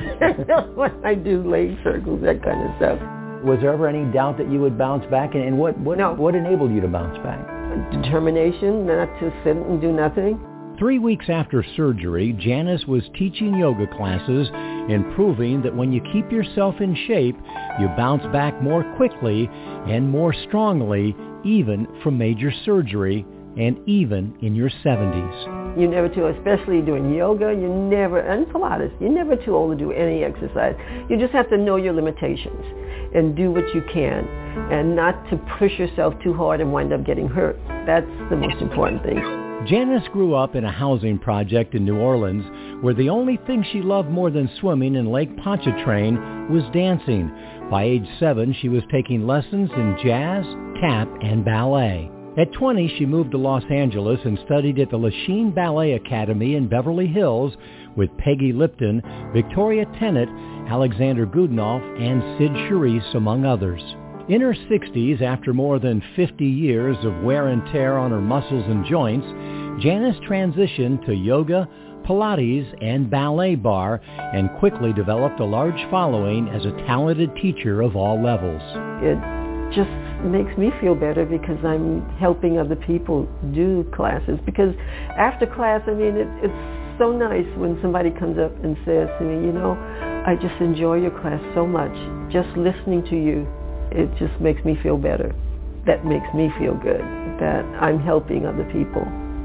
when I do leg circles, that kind of stuff. Was there ever any doubt that you would bounce back? And what, what, no. what enabled you to bounce back? Determination, not to sit and do nothing. Three weeks after surgery, Janice was teaching yoga classes and proving that when you keep yourself in shape, you bounce back more quickly and more strongly, even from major surgery and even in your seventies. You're never too, especially doing yoga, you're never, and Pilates, you're never too old to do any exercise. You just have to know your limitations and do what you can and not to push yourself too hard and wind up getting hurt. That's the most important thing. Janice grew up in a housing project in New Orleans where the only thing she loved more than swimming in Lake Pontchartrain was dancing. By age seven, she was taking lessons in jazz, tap, and ballet. At twenty, she moved to Los Angeles and studied at the Lachine Ballet Academy in Beverly Hills with Peggy Lipton, Victoria Tennant, Alexander Goodenough, and Sid Charisse, among others. In her sixties, after more than fifty years of wear and tear on her muscles and joints, Janice transitioned to yoga, Pilates, and ballet bar and quickly developed a large following as a talented teacher of all levels. It just makes me feel better because I'm helping other people do classes. Because after class, I mean, it, it's so nice when somebody comes up and says to me, you know, I just enjoy your class so much. Just listening to you, it just makes me feel better. That makes me feel good, that I'm helping other people.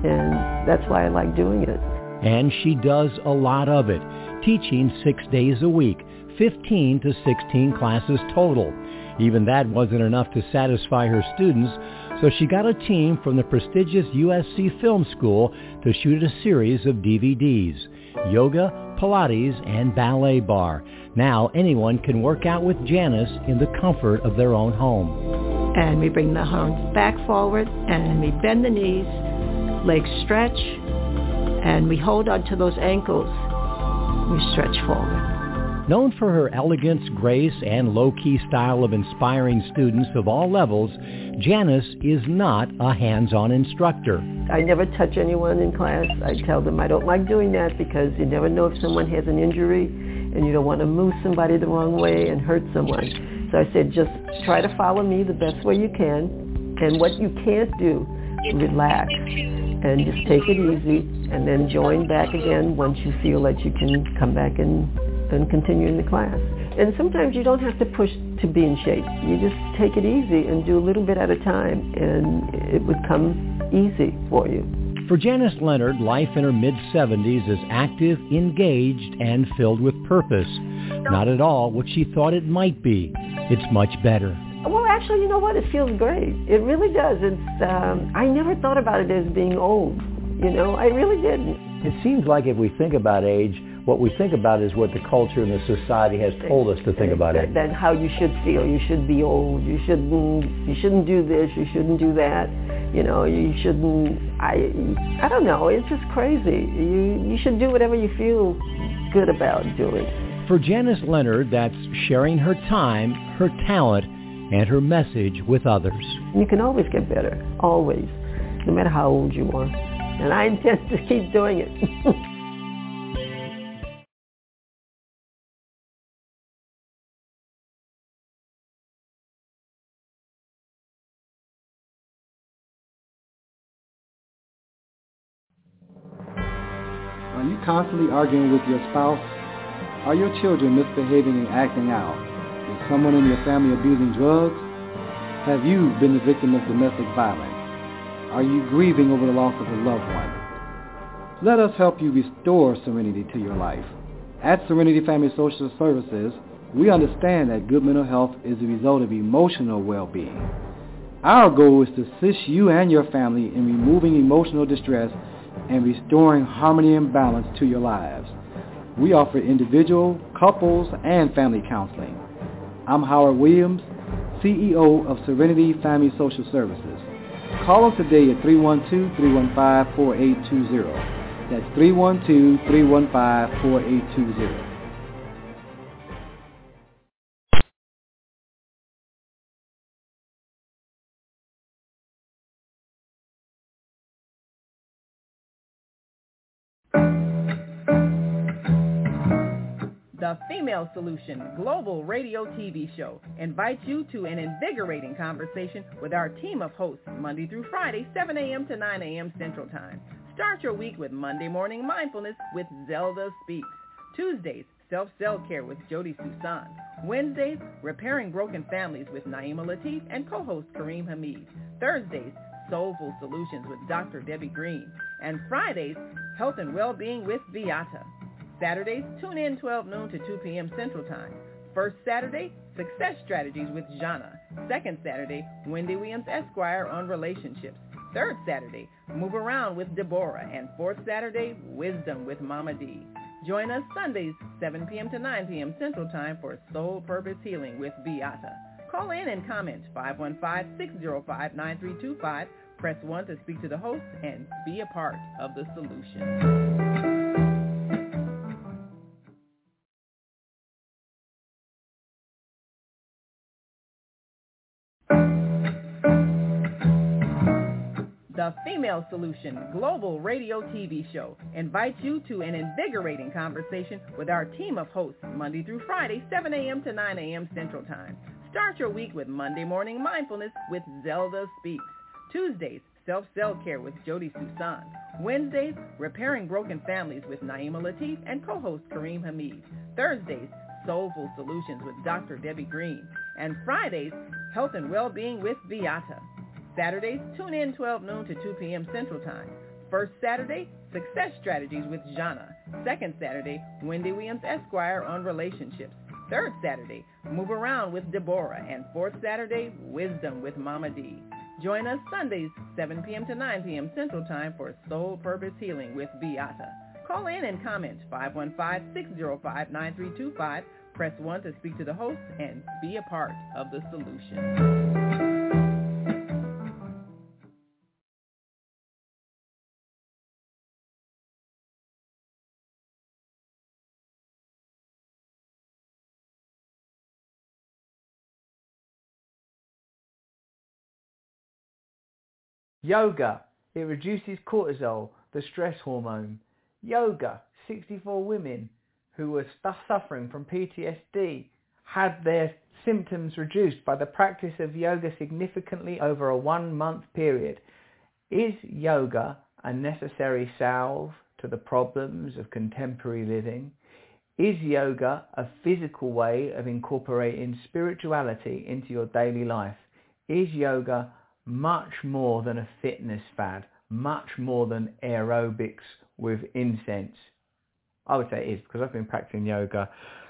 And that's why I like doing it. And she does a lot of it, teaching six days a week, fifteen to sixteen classes total. Even that wasn't enough to satisfy her students, so she got a team from the prestigious U S C Film School to shoot a series of D V Ds, Yoga, Pilates, and Ballet Bar. Now anyone can work out with Janice in the comfort of their own home. And we bring the arms back forward, and we bend the knees, legs stretch, and we hold on to those ankles. We stretch forward. Known for her elegance, grace, and low-key style of inspiring students of all levels, Janice is not a hands-on instructor. I never touch anyone in class. I tell them I don't like doing that because you never know if someone has an injury and you don't want to move somebody the wrong way and hurt someone. So I said, just try to follow me the best way you can, and what you can't do, relax and just take it easy, and then join back again once you feel that you can come back and and continue in the class. And sometimes you don't have to push to be in shape. You just take it easy and do a little bit at a time, and it would come easy for you. For Janice Leonard, life in her mid-seventies is active, engaged, and filled with purpose. Not at all what she thought it might be. It's much better. Well, actually, you know what? It feels great. It really does. It's. Um, I never thought about it as being old. You know, I really didn't. It seems like if we think about age, what we think about is what the culture and the society has told us to think about it. That how you should feel. You should be old. You shouldn't. You shouldn't do this. You shouldn't do that. You know. You shouldn't. I. I don't know. It's just crazy. You. You should do whatever you feel good about doing. For Janice Leonard, that's sharing her time, her talent, and her message with others. You can always get better. Always, no matter how old you are. And I intend to keep doing it. Are you constantly arguing with your spouse? Are your children misbehaving and acting out? Is someone in your family abusing drugs? Have you been the victim of domestic violence? Are you grieving over the loss of a loved one? Let us help you restore serenity to your life. At Serenity Family Social Services, We understand that good mental health is the result of emotional well-being. Our goal is to assist you and your family in removing emotional distress and restoring harmony and balance to your lives. We offer individual, couples, and family counseling. I'm Howard Williams, C E O of Serenity Family Social Services. Call us today at three one two, three one five, four eight two zero. That's three one two, three one five, four eight two zero. The Female Solution Global Radio T V Show invites you to an invigorating conversation with our team of hosts Monday through Friday, seven a.m. to nine a.m. Central Time. Start your week with Monday Morning Mindfulness with Zelda Speaks. Tuesdays, Self-Cell Care with Jody Susan. Wednesdays, Repairing Broken Families with Naima Latif and co-host Kareem Hamid. Thursdays, Soulful Solutions with Doctor Debbie Green. And Fridays, Health and Wellbeing with Viata. Saturdays, tune in twelve noon to two p.m. Central Time. First Saturday, Success Strategies with Jana. Second Saturday, Wendy Williams Esquire on relationships. Third Saturday, Move Around with Deborah. And fourth Saturday, Wisdom with Mama D. Join us Sundays, seven p.m. to nine p.m. Central Time for Soul Purpose Healing with Beata. Call in and comment five one five, six zero five, nine three two five. Press one to speak to the host and be a part of the solution. The Female Solution Global Radio T V Show invites you to an invigorating conversation with our team of hosts Monday through Friday, seven a.m. to nine a.m. Central Time. Start your week with Monday Morning Mindfulness with Zelda Speaks. Tuesdays, Self-Cell Care with Jody Susan. Wednesdays, Repairing Broken Families with Naima Latif and co-host Kareem Hamid. Thursdays, Soulful Solutions with Doctor Debbie Green. And Fridays, Health and Wellbeing with Viata. Saturdays, tune in twelve noon to two p.m. Central Time. First Saturday, Success Strategies with Jana. Second Saturday, Wendy Williams Esquire on relationships. Third Saturday, Move Around with Deborah. And fourth Saturday, Wisdom with Mama D. Join us Sundays, seven p.m. to nine p.m. Central Time for Soul Purpose Healing with Beata. Call in and comment five one five, six zero five, nine three two five. Press one to speak to the host and be a part of the solution. Yoga, it reduces cortisol, the stress hormone. Yoga, sixty-four women who were suffering from P T S D had their symptoms reduced by the practice of yoga significantly over a one-month period. Is yoga a necessary salve to the problems of contemporary living? Is yoga a physical way of incorporating spirituality into your daily life? Is yoga much more than a fitness fad, much more than aerobics with incense? I would say it is, because I've been practicing yoga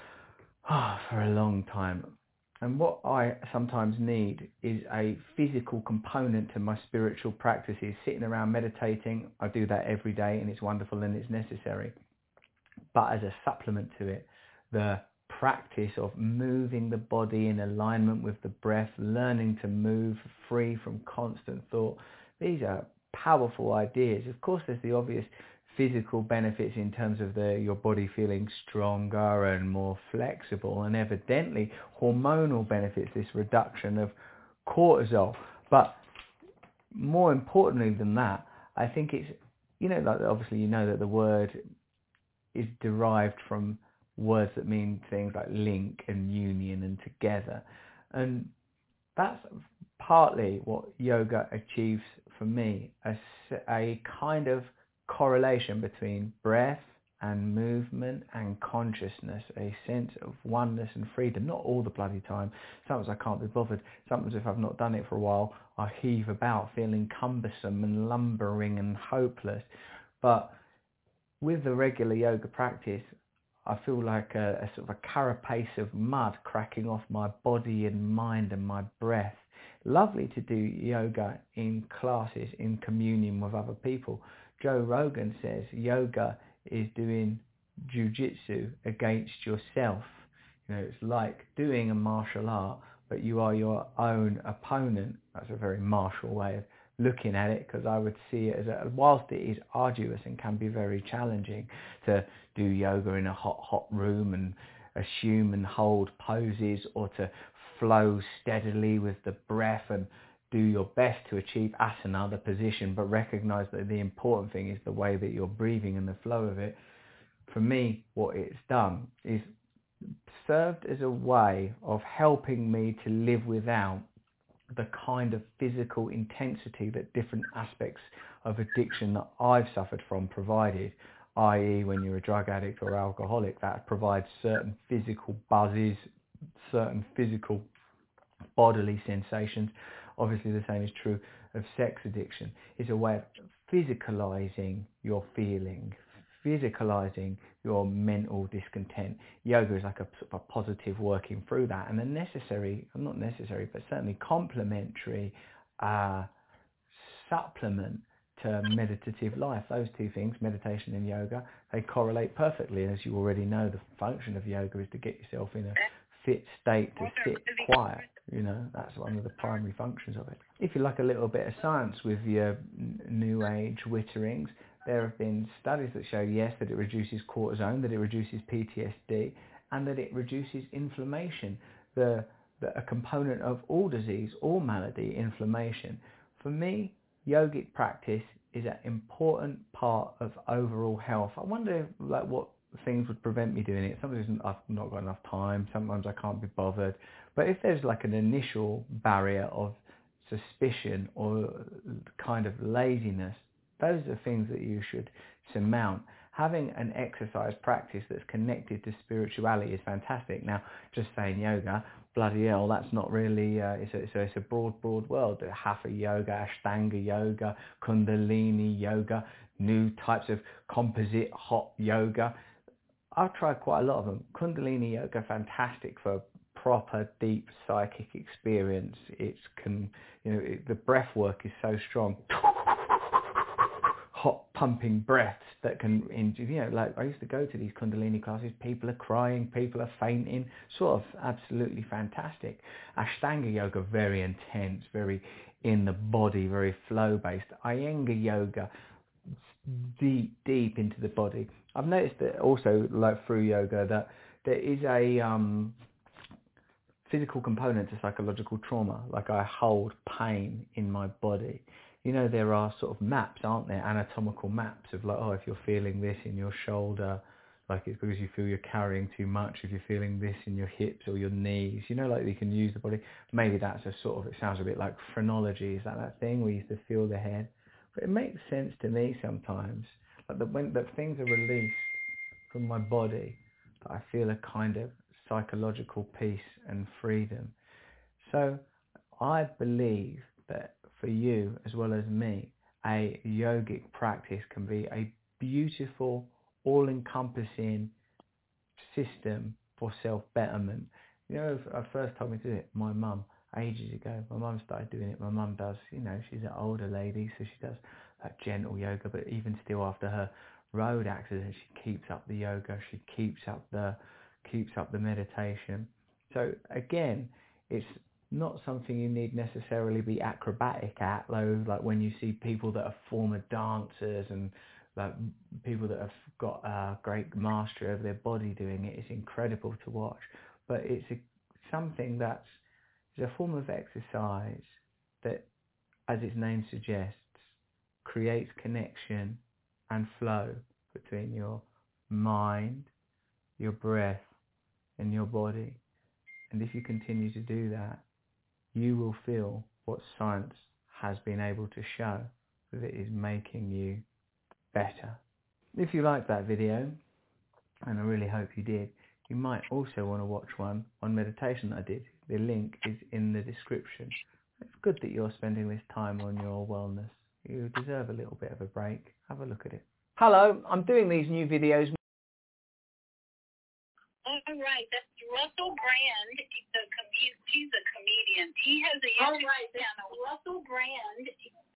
oh, for a long time. And what I sometimes need is a physical component to my spiritual practices. Sitting around meditating, I do that every day and it's wonderful and it's necessary. But as a supplement to it, the practice of moving the body in alignment with the breath, learning to move free from constant thought. These are powerful ideas. Of course, there's the obvious physical benefits in terms of the your body feeling stronger and more flexible, and evidently hormonal benefits, this reduction of cortisol. But more importantly than that, I think it's, you know, like obviously you know that the word is derived from words that mean things like link and union and together. And that's partly what yoga achieves for me, a, a kind of correlation between breath and movement and consciousness, a sense of oneness and freedom. Not all the bloody time. Sometimes I can't be bothered. Sometimes if I've not done it for a while, I heave about feeling cumbersome and lumbering and hopeless. But with the regular yoga practice, I feel like a, a sort of a carapace of mud cracking off my body and mind and my breath. Lovely to do yoga in classes, in communion with other people. Joe Rogan says yoga is doing jiu-jitsu against yourself. You know, it's like doing a martial art, but you are your own opponent. That's a very martial way of looking at it, because I would see it as a, whilst it is arduous and can be very challenging to do yoga in a hot, hot room and assume and hold poses, or to flow steadily with the breath and do your best to achieve asana, the position, but recognize that the important thing is the way that you're breathing and the flow of it. For me, what it's done is served as a way of helping me to live without the kind of physical intensity that different aspects of addiction that I've suffered from provided, that is when you're a drug addict or alcoholic, that provides certain physical buzzes, certain physical bodily sensations. Obviously the same is true of sex addiction. It's a way of physicalizing your feeling, physicalizing your mental discontent. Yoga is like a, sort of a positive working through that, and a necessary, not necessary, but certainly complementary uh, supplement to meditative life. Those two things, meditation and yoga, they correlate perfectly. As you already know, the function of yoga is to get yourself in a fit state to sit quiet. You know, that's one of the primary functions of it. If you like a little bit of science with your new age witterings, there have been studies that show, yes, that it reduces cortisone, that it reduces P T S D, and that it reduces inflammation, the, the a component of all disease, all malady, inflammation. For me, yogic practice is an important part of overall health. I wonder like what things would prevent me doing it. Sometimes I've not got enough time, sometimes I can't be bothered. But if there's like an initial barrier of suspicion or kind of laziness, those are things that you should surmount. Having an exercise practice that's connected to spirituality is fantastic. Now, just saying yoga, bloody hell, that's not really, uh, it's, a, it's, a, it's a broad, broad world. Hatha yoga, Ashtanga yoga, Kundalini yoga, new types of composite hot yoga. I've tried quite a lot of them. Kundalini yoga, fantastic for proper deep psychic experience. It's can, you know, it, the breath work is so strong. Hot pumping breaths that can, you know, like I used to go to these Kundalini classes, people are crying, people are fainting, sort of absolutely fantastic. Ashtanga yoga, very intense, very in the body, very flow based. Iyengar yoga, deep, deep into the body. I've noticed that also, like through yoga, that there is a um, physical component to psychological trauma. Like I hold pain in my body. You know, there are sort of maps, aren't there? Anatomical maps of like, oh, if you're feeling this in your shoulder, like it's because you feel you're carrying too much. If you're feeling this in your hips or your knees, you know, like you can use the body. Maybe that's a sort of, it sounds a bit like phrenology. Is that that thing where you used to feel the head? But it makes sense to me sometimes, like that when that things are released from my body, that I feel a kind of psychological peace and freedom. So I believe that for you as well as me, a yogic practice can be a beautiful, all-encompassing system for self-betterment. You know, I first told me to do it, my mum, ages ago. My mum started doing it. My mum does, you know, she's an older lady, so she does that gentle yoga, but even still after her road accident, she keeps up the yoga, she keeps up the keeps up the meditation. So again, it's not something you need necessarily be acrobatic at, though, like when you see people that are former dancers and like people that have got a great mastery over their body doing it, it's incredible to watch. But it's a, something that's it's a form of exercise that, as its name suggests, creates connection and flow between your mind, your breath, and your body. And if you continue to do that, you will feel what science has been able to show, that it is making you better. If you liked that video, and I really hope you did, you might also want to watch one on meditation that I did. The link is in the description. It's good that you're spending this time on your wellness. You deserve a little bit of a break. Have a look at it. Hello, I'm doing these new videos right. That's Russell Brand. The com- he's a comedian. He has a YouTube right. channel. Russell Brand.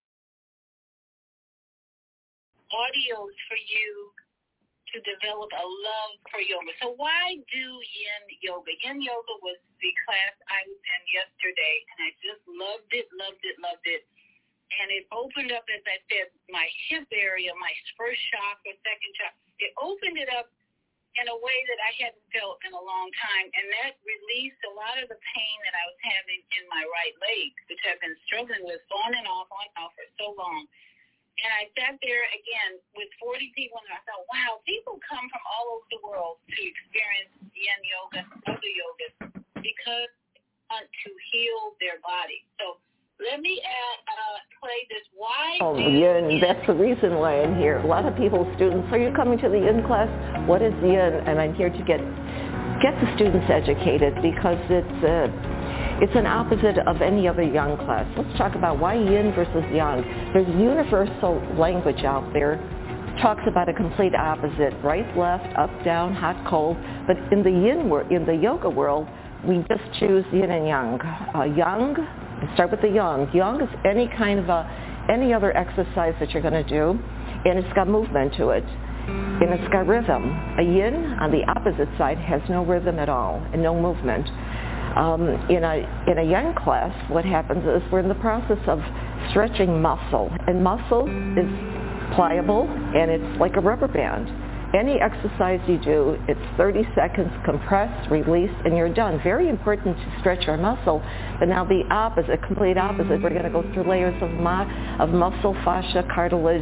Audios for you to develop a love for yoga. So why do yin yoga? Yin yoga was the class I was in yesterday, and I just loved it, loved it, loved it. And it opened up, as I said, my hip area, my first chakra, second chakra. It opened it up in a way that I hadn't felt in a long time, and that released a lot of the pain that I was having in my right leg, which I've been struggling with on and off, on and off for so long. And I sat there again with forty people, and I thought, wow, people come from all over the world to experience yin yoga and other yogas because they want to heal their body. So let me add, uh, play this. Why Oh, do yin, that's the reason why I'm here. A lot of people, students, are you coming to the yin class? What is yin? And I'm here to get get the students educated because it's uh, it's an opposite of any other yang class. Let's talk about why yin versus yang. There's universal language out there. Talks about a complete opposite, right, left, up, down, hot, cold. But in the yin wor- in the yoga world, we just choose yin and yang. Uh, yang, start with the yang. Yang is any kind of a, any other exercise that you're going to do, and it's got movement to it, and it's got rhythm. A yin, on the opposite side, has no rhythm at all and no movement. Um, in a in a yang class, what happens is we're in the process of stretching muscle, and muscle is pliable and it's like a rubber band. Any exercise you do, it's thirty seconds, compress, release, and you're done. Very important to stretch our muscle. But now the opposite, complete opposite, we're going to go through layers of ma- of muscle, fascia, cartilage,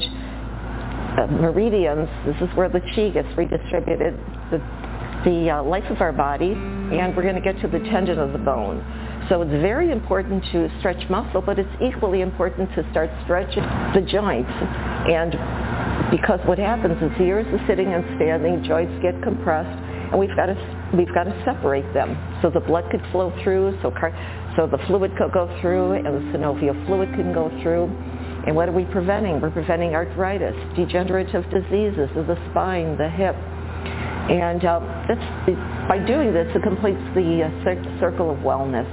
uh, meridians. This is where the chi gets redistributed, the the uh, life of our body, and we're going to get to the tendon of the bone. So it's very important to stretch muscle, but it's equally important to start stretching the joints. And because what happens is years of sitting and standing, joints get compressed, and we've got to we've got to separate them so the blood could flow through, so car- so the fluid could go through, and the synovial fluid can go through. And what are we preventing? We're preventing arthritis, degenerative diseases of the spine, the hip. And uh, that's, by doing this, it completes the uh, circle of wellness.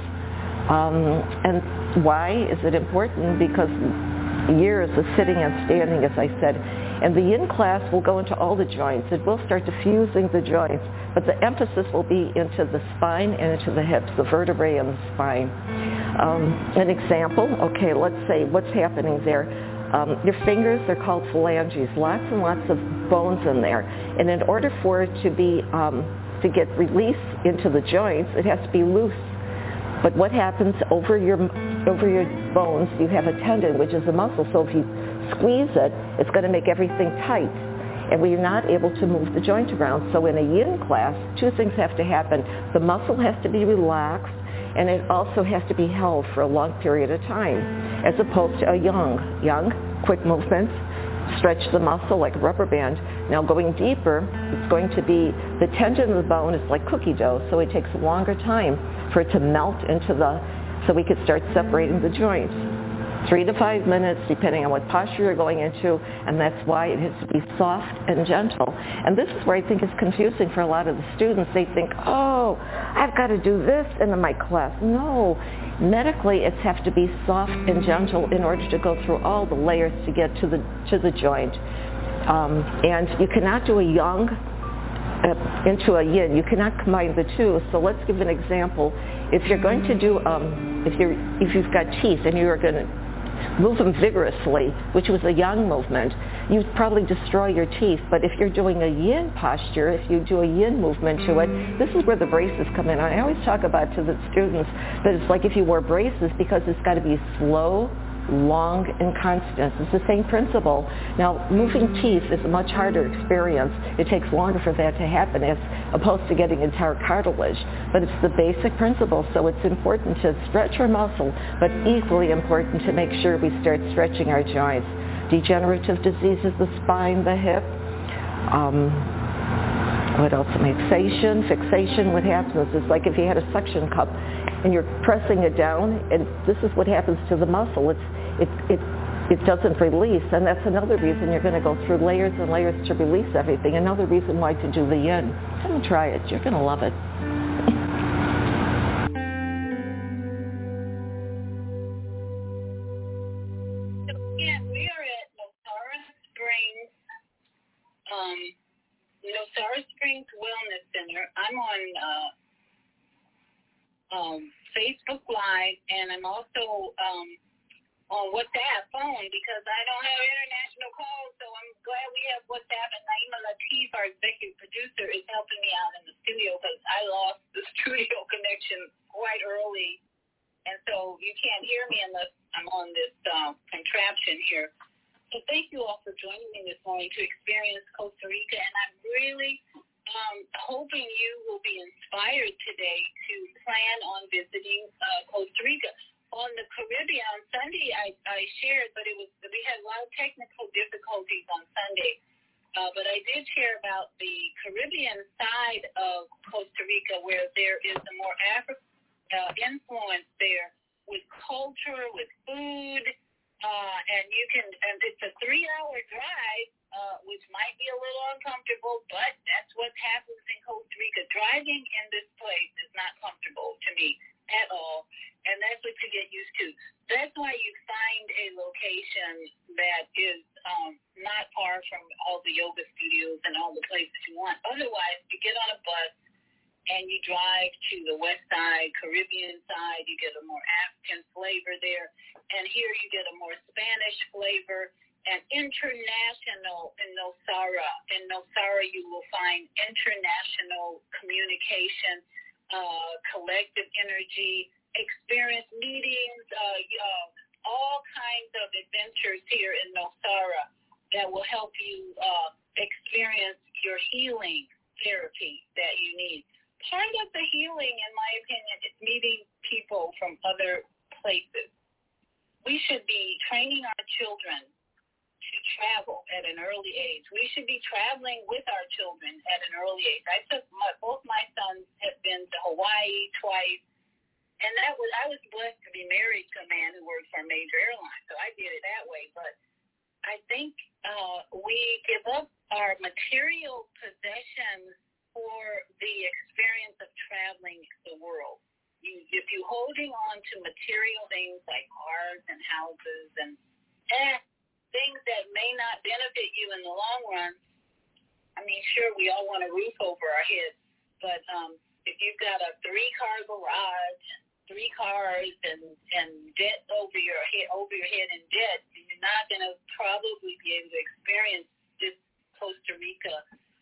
Um, and why is it important? Because years of sitting and standing, as I said. And the yin class will go into all the joints. It will start diffusing the joints, but the emphasis will be into the spine and into the hips, the vertebrae and the spine. Um, an example, okay, let's say what's happening there. Um, your fingers, they're called phalanges, lots and lots of bones in there. And in order for it to be, um, to get release into the joints, it has to be loose. But what happens over your, over your bones, you have a tendon, which is a muscle. So if you squeeze it, it's going to make everything tight. And we're not able to move the joint around. So in a yin class, two things have to happen. The muscle has to be relaxed, and it also has to be held for a long period of time, as opposed to a yang. Yang, quick movements, stretch the muscle like a rubber band. Now going deeper, it's going to be, the tendon of the bone is like cookie dough, so it takes a longer time for it to melt into the, so we could start separating the joints. Three to five minutes, depending on what posture you're going into, and that's why it has to be soft and gentle. And this is where I think it's confusing for a lot of the students. They think, oh, I've got to do this in my class. No, medically it has to be soft and gentle in order to go through all the layers to get to the to the joint. Um, and you cannot do a yang uh, into a yin. You cannot combine the two. So let's give an example. If you're going to do, um, if you're if you've got teeth and you're going to move them vigorously, which was a yang movement, you'd probably destroy your teeth. But if you're doing a yin posture, if you do a yin movement to it, this is where the braces come in. I always talk about to the students that it's like if you wore braces, because it's got to be slow, long, and constant. It's the same principle. Now, moving teeth is a much harder experience. It takes longer for that to happen as opposed to getting entire cartilage. But it's the basic principle, so it's important to stretch our muscle, but equally important to make sure we start stretching our joints. Degenerative diseases, the spine, the hip. Um, what else? Fixation. Fixation, what happens is like if you had a suction cup and you're pressing it down, and this is what happens to the muscle. It's, it, it, it doesn't release, and that's another reason you're going to go through layers and layers to release everything. Another reason why to do the yin. Come and try it. You're going to love it. and I'm also um, on WhatsApp phone because I don't have international calls, so I'm glad we have WhatsApp, and Naima Latif, our executive producer, is helping me out in the studio because I lost the studio connection quite early, and so you can't hear me unless I'm on this uh, contraption here. So thank you all for joining me this morning to experience Costa Rica, and I'm really um, hoping you will be inspired today to plan on visiting uh, Costa Rica. On the Caribbean on Sunday, I, I shared, but it was we had a lot of technical difficulties on Sunday. Uh, but I did share about the Caribbean side of Costa Rica, where there is a more African uh, influence there with culture, with food. Uh, and you can, and it's a three-hour drive, uh, which might be a little uncomfortable, but that's what happens in Costa Rica. Driving in this place is not comfortable to me at all, and that's what you get used to. That's why you find a location that is um, not far from all the yoga studios and all the places you want. Otherwise, you get on a bus and you drive to the west side, Caribbean side, you get a more African flavor there. And here you get a more Spanish flavor and international in Nosara. In Nosara, you will find international communication, uh, collective energy, experience meetings, uh, uh, all kinds of adventures here in Nosara that will help you uh, experience your healing therapy that you need. Part of the healing, in my opinion, is meeting people from other places. We should be training our children to travel at an early age. We should be traveling with our children at an early age. I took my, both my sons have been to Hawaii twice, and that was I was blessed to be married to a man who worked for a major airline, so I did it that way. But I think uh, we give up our material possessions for the experience of traveling the world. You, if you're holding on to material things like cars and houses and eh, things that may not benefit you in the long run, I mean, sure, we all want a roof over our heads, but um, if you've got a three-car garage, three cars, and, and debt over your head, over your head in debt, you're not going to probably be able to experience this Costa Rica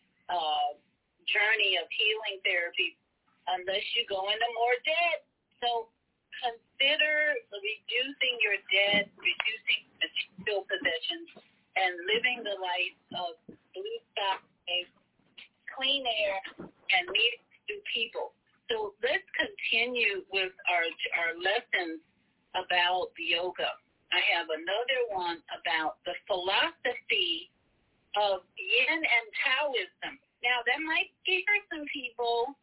uh, journey of healing therapy unless you go into more debt. So consider reducing your debt, reducing material possessions, and living the life of blue sky, clean air, and meeting new people. So let's continue with our our lessons about yoga. I have another one about the philosophy of Yin and Taoism. Now, that might scare some people.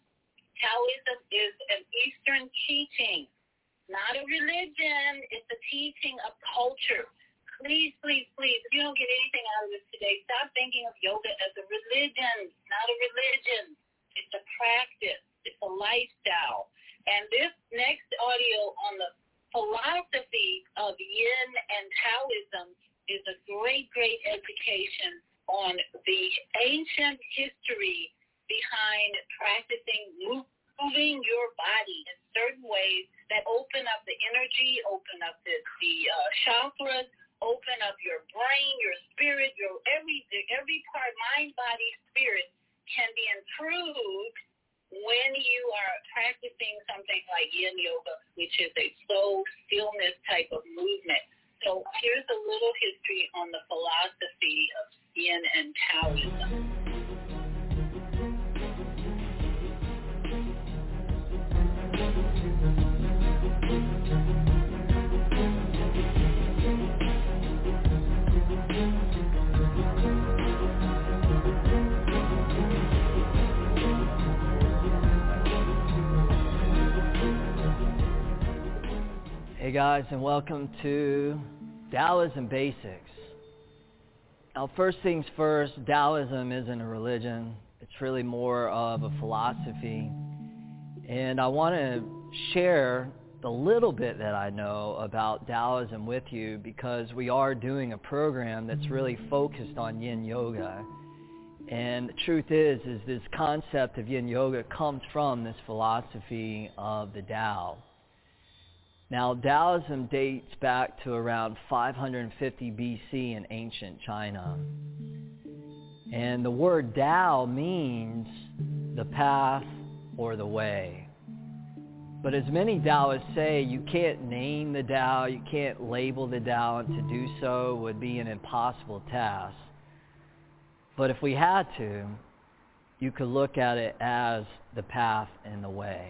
Taoism is an Eastern teaching, not a religion. It's a teaching of culture. Please, please, please, if you don't get anything out of this today, stop thinking of yoga as a religion. It's not a religion. It's a practice. It's a lifestyle. And this next audio on the philosophy of Yin and Taoism is a great, great education on the ancient history behind practicing moving your body in certain ways that open up the energy, open up the, the uh, chakras, open up your brain, your spirit, your every every part, mind, body, spirit can be improved when you are practicing something like Yin Yoga, which is a slow stillness type of movement. So here's a little history on the philosophy of Yin and Taoism. Hey guys, and welcome to Taoism Basics. Now, first things first, Taoism isn't a religion. It's really more of a philosophy. And I want to share the little bit that I know about Taoism with you because we are doing a program that's really focused on Yin Yoga. And the truth is, is this concept of Yin Yoga comes from this philosophy of the Tao. Now, Taoism dates back to around five hundred fifty B C in ancient China. And the word Tao means the path or the way. But as many Taoists say, you can't name the Tao, you can't label the Tao, and to do so would be an impossible task. But if we had to, you could look at it as the path and the way.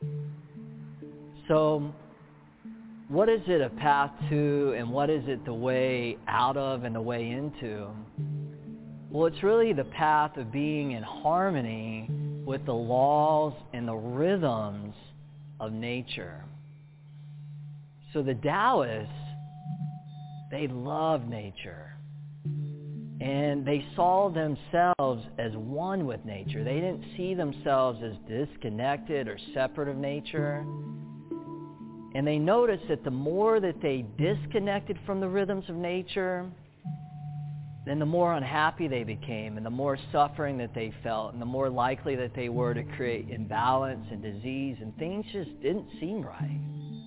So, what is it a path to, and what is it the way out of and the way into? Well, it's really the path of being in harmony with the laws and the rhythms of nature. So the Taoists, they love nature. And they saw themselves as one with nature. They didn't see themselves as disconnected or separate of nature. And they noticed that the more that they disconnected from the rhythms of nature, then the more unhappy they became, and the more suffering that they felt, and the more likely that they were to create imbalance and disease, and things just didn't seem right.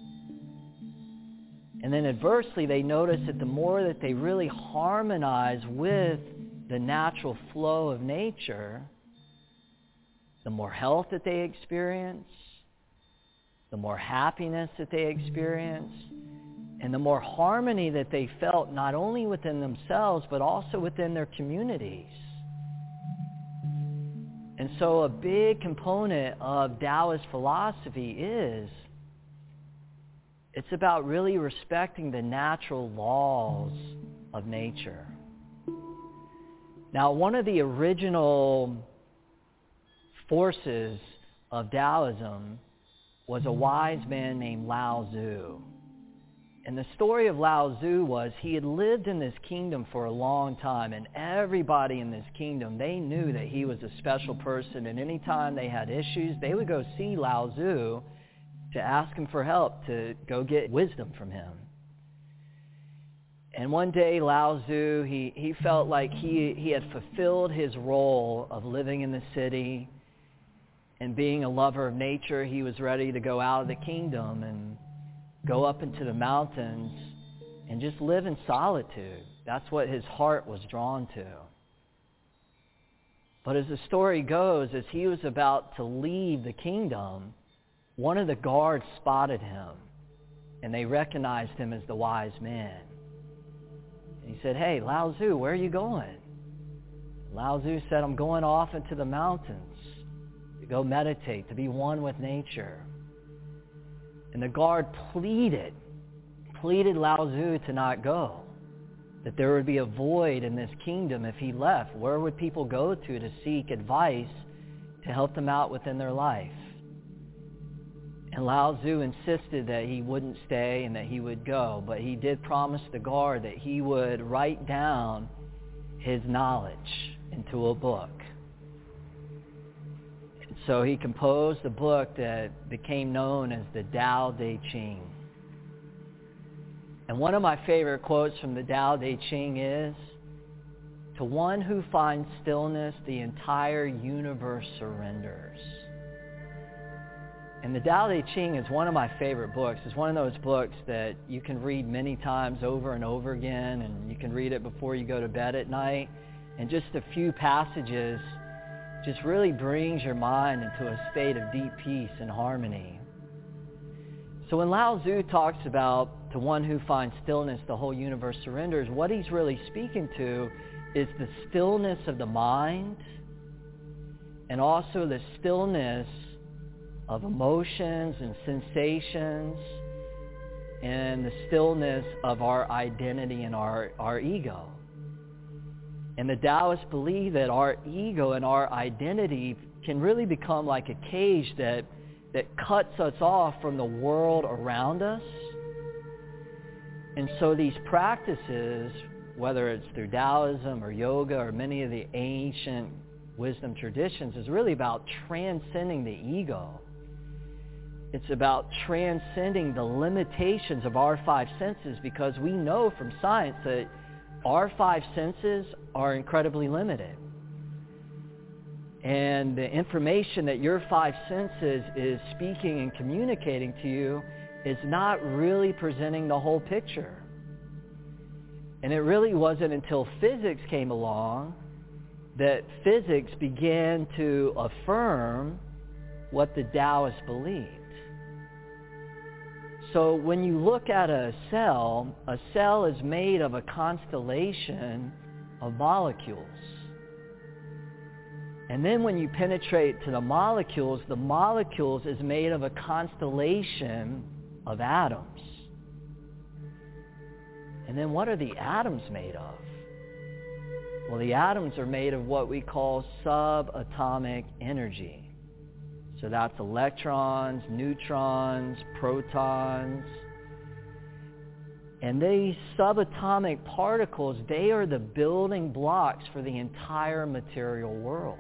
And then adversely, they noticed that the more that they really harmonized with the natural flow of nature, the more health that they experienced, the more happiness that they experienced, and the more harmony that they felt not only within themselves, but also within their communities. And so a big component of Taoist philosophy is it's about really respecting the natural laws of nature. Now, one of the original forces of Taoism was a wise man named Lao Tzu. And the story of Lao Tzu was he had lived in this kingdom for a long time, and everybody in this kingdom, they knew that he was a special person, and anytime they had issues, they would go see Lao Tzu to ask him for help, to go get wisdom from him. And one day, Lao Tzu, he, he felt like he, he had fulfilled his role of living in the city and being a lover of nature. He was ready to go out of the kingdom and go up into the mountains and just live in solitude. That's what his heart was drawn to. But as the story goes, as he was about to leave the kingdom, one of the guards spotted him, and they recognized him as the wise man. And he said, "Hey, Lao Tzu, where are you going?" Lao Tzu said, "I'm going off into the mountains to go meditate, to be one with nature." And the guard pleaded, pleaded Lao Tzu to not go, that there would be a void in this kingdom if he left. Where would people go to to seek advice to help them out within their life? And Lao Tzu insisted that he wouldn't stay and that he would go, but he did promise the guard that he would write down his knowledge into a book. And so he composed a book that became known as the Tao Te Ching. And one of my favorite quotes from the Tao Te Ching is, "To one who finds stillness, the entire universe surrenders." And the Tao Te Ching is one of my favorite books. It's one of those books that you can read many times over and over again, and you can read it before you go to bed at night. And just a few passages just really brings your mind into a state of deep peace and harmony. So when Lao Tzu talks about to one who finds stillness, the whole universe surrenders, what he's really speaking to is the stillness of the mind and also the stillness of emotions and sensations and the stillness of our identity and our, our ego. And the Taoists believe that our ego and our identity can really become like a cage that, that cuts us off from the world around us. And so these practices, whether it's through Taoism or yoga or many of the ancient wisdom traditions, is really about transcending the ego. It's about transcending the limitations of our five senses, because we know from science that our five senses are incredibly limited. And the information that your five senses is speaking and communicating to you is not really presenting the whole picture. And it really wasn't until physics came along that physics began to affirm what the Taoists believed. So when you look at a cell, a cell is made of a constellation of molecules. And then when you penetrate to the molecules, the molecules is made of a constellation of atoms. And then what are the atoms made of? Well, the atoms are made of what we call subatomic energy. So that's electrons, neutrons, protons. And these subatomic particles, they are the building blocks for the entire material world.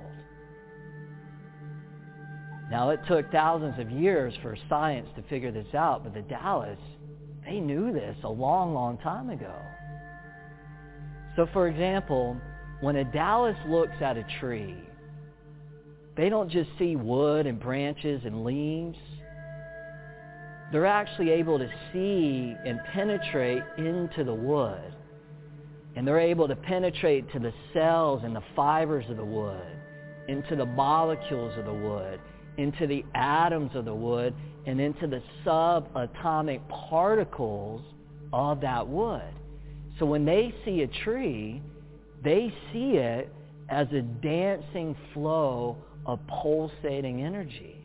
Now, it took thousands of years for science to figure this out, but the Taoists, they knew this a long, long time ago. So, for example, when a Taoist looks at a tree, they don't just see wood and branches and leaves. They're actually able to see and penetrate into the wood. And they're able to penetrate to the cells and the fibers of the wood, into the molecules of the wood, into the atoms of the wood, and into the subatomic particles of that wood. So when they see a tree, they see it as a dancing flow of pulsating energy.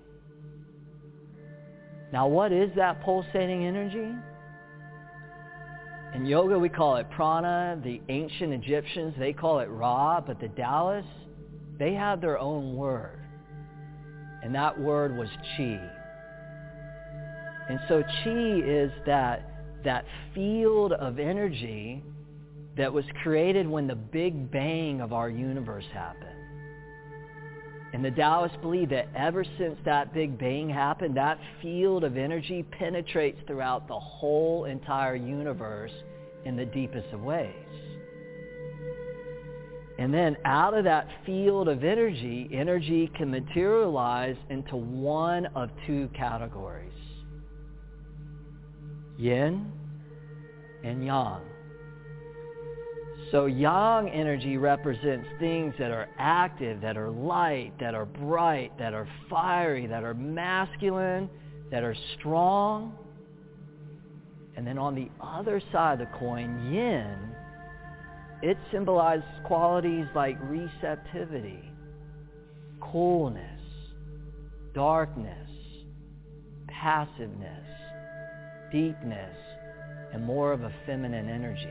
Now, what is that pulsating energy? In yoga, we call it prana. The ancient Egyptians, they call it Ra, but the Taoists, they have their own word. And that word was chi. And so chi is that, that field of energy that was created when the Big Bang of our universe happened. And the Taoists believe that ever since that Big Bang happened, that field of energy penetrates throughout the whole entire universe in the deepest of ways. And then out of that field of energy, energy can materialize into one of two categories: yin and yang. So yang energy represents things that are active, that are light, that are bright, that are fiery, that are masculine, that are strong. And then on the other side of the coin, yin, it symbolizes qualities like receptivity, coolness, darkness, passiveness, deepness, and more of a feminine energy.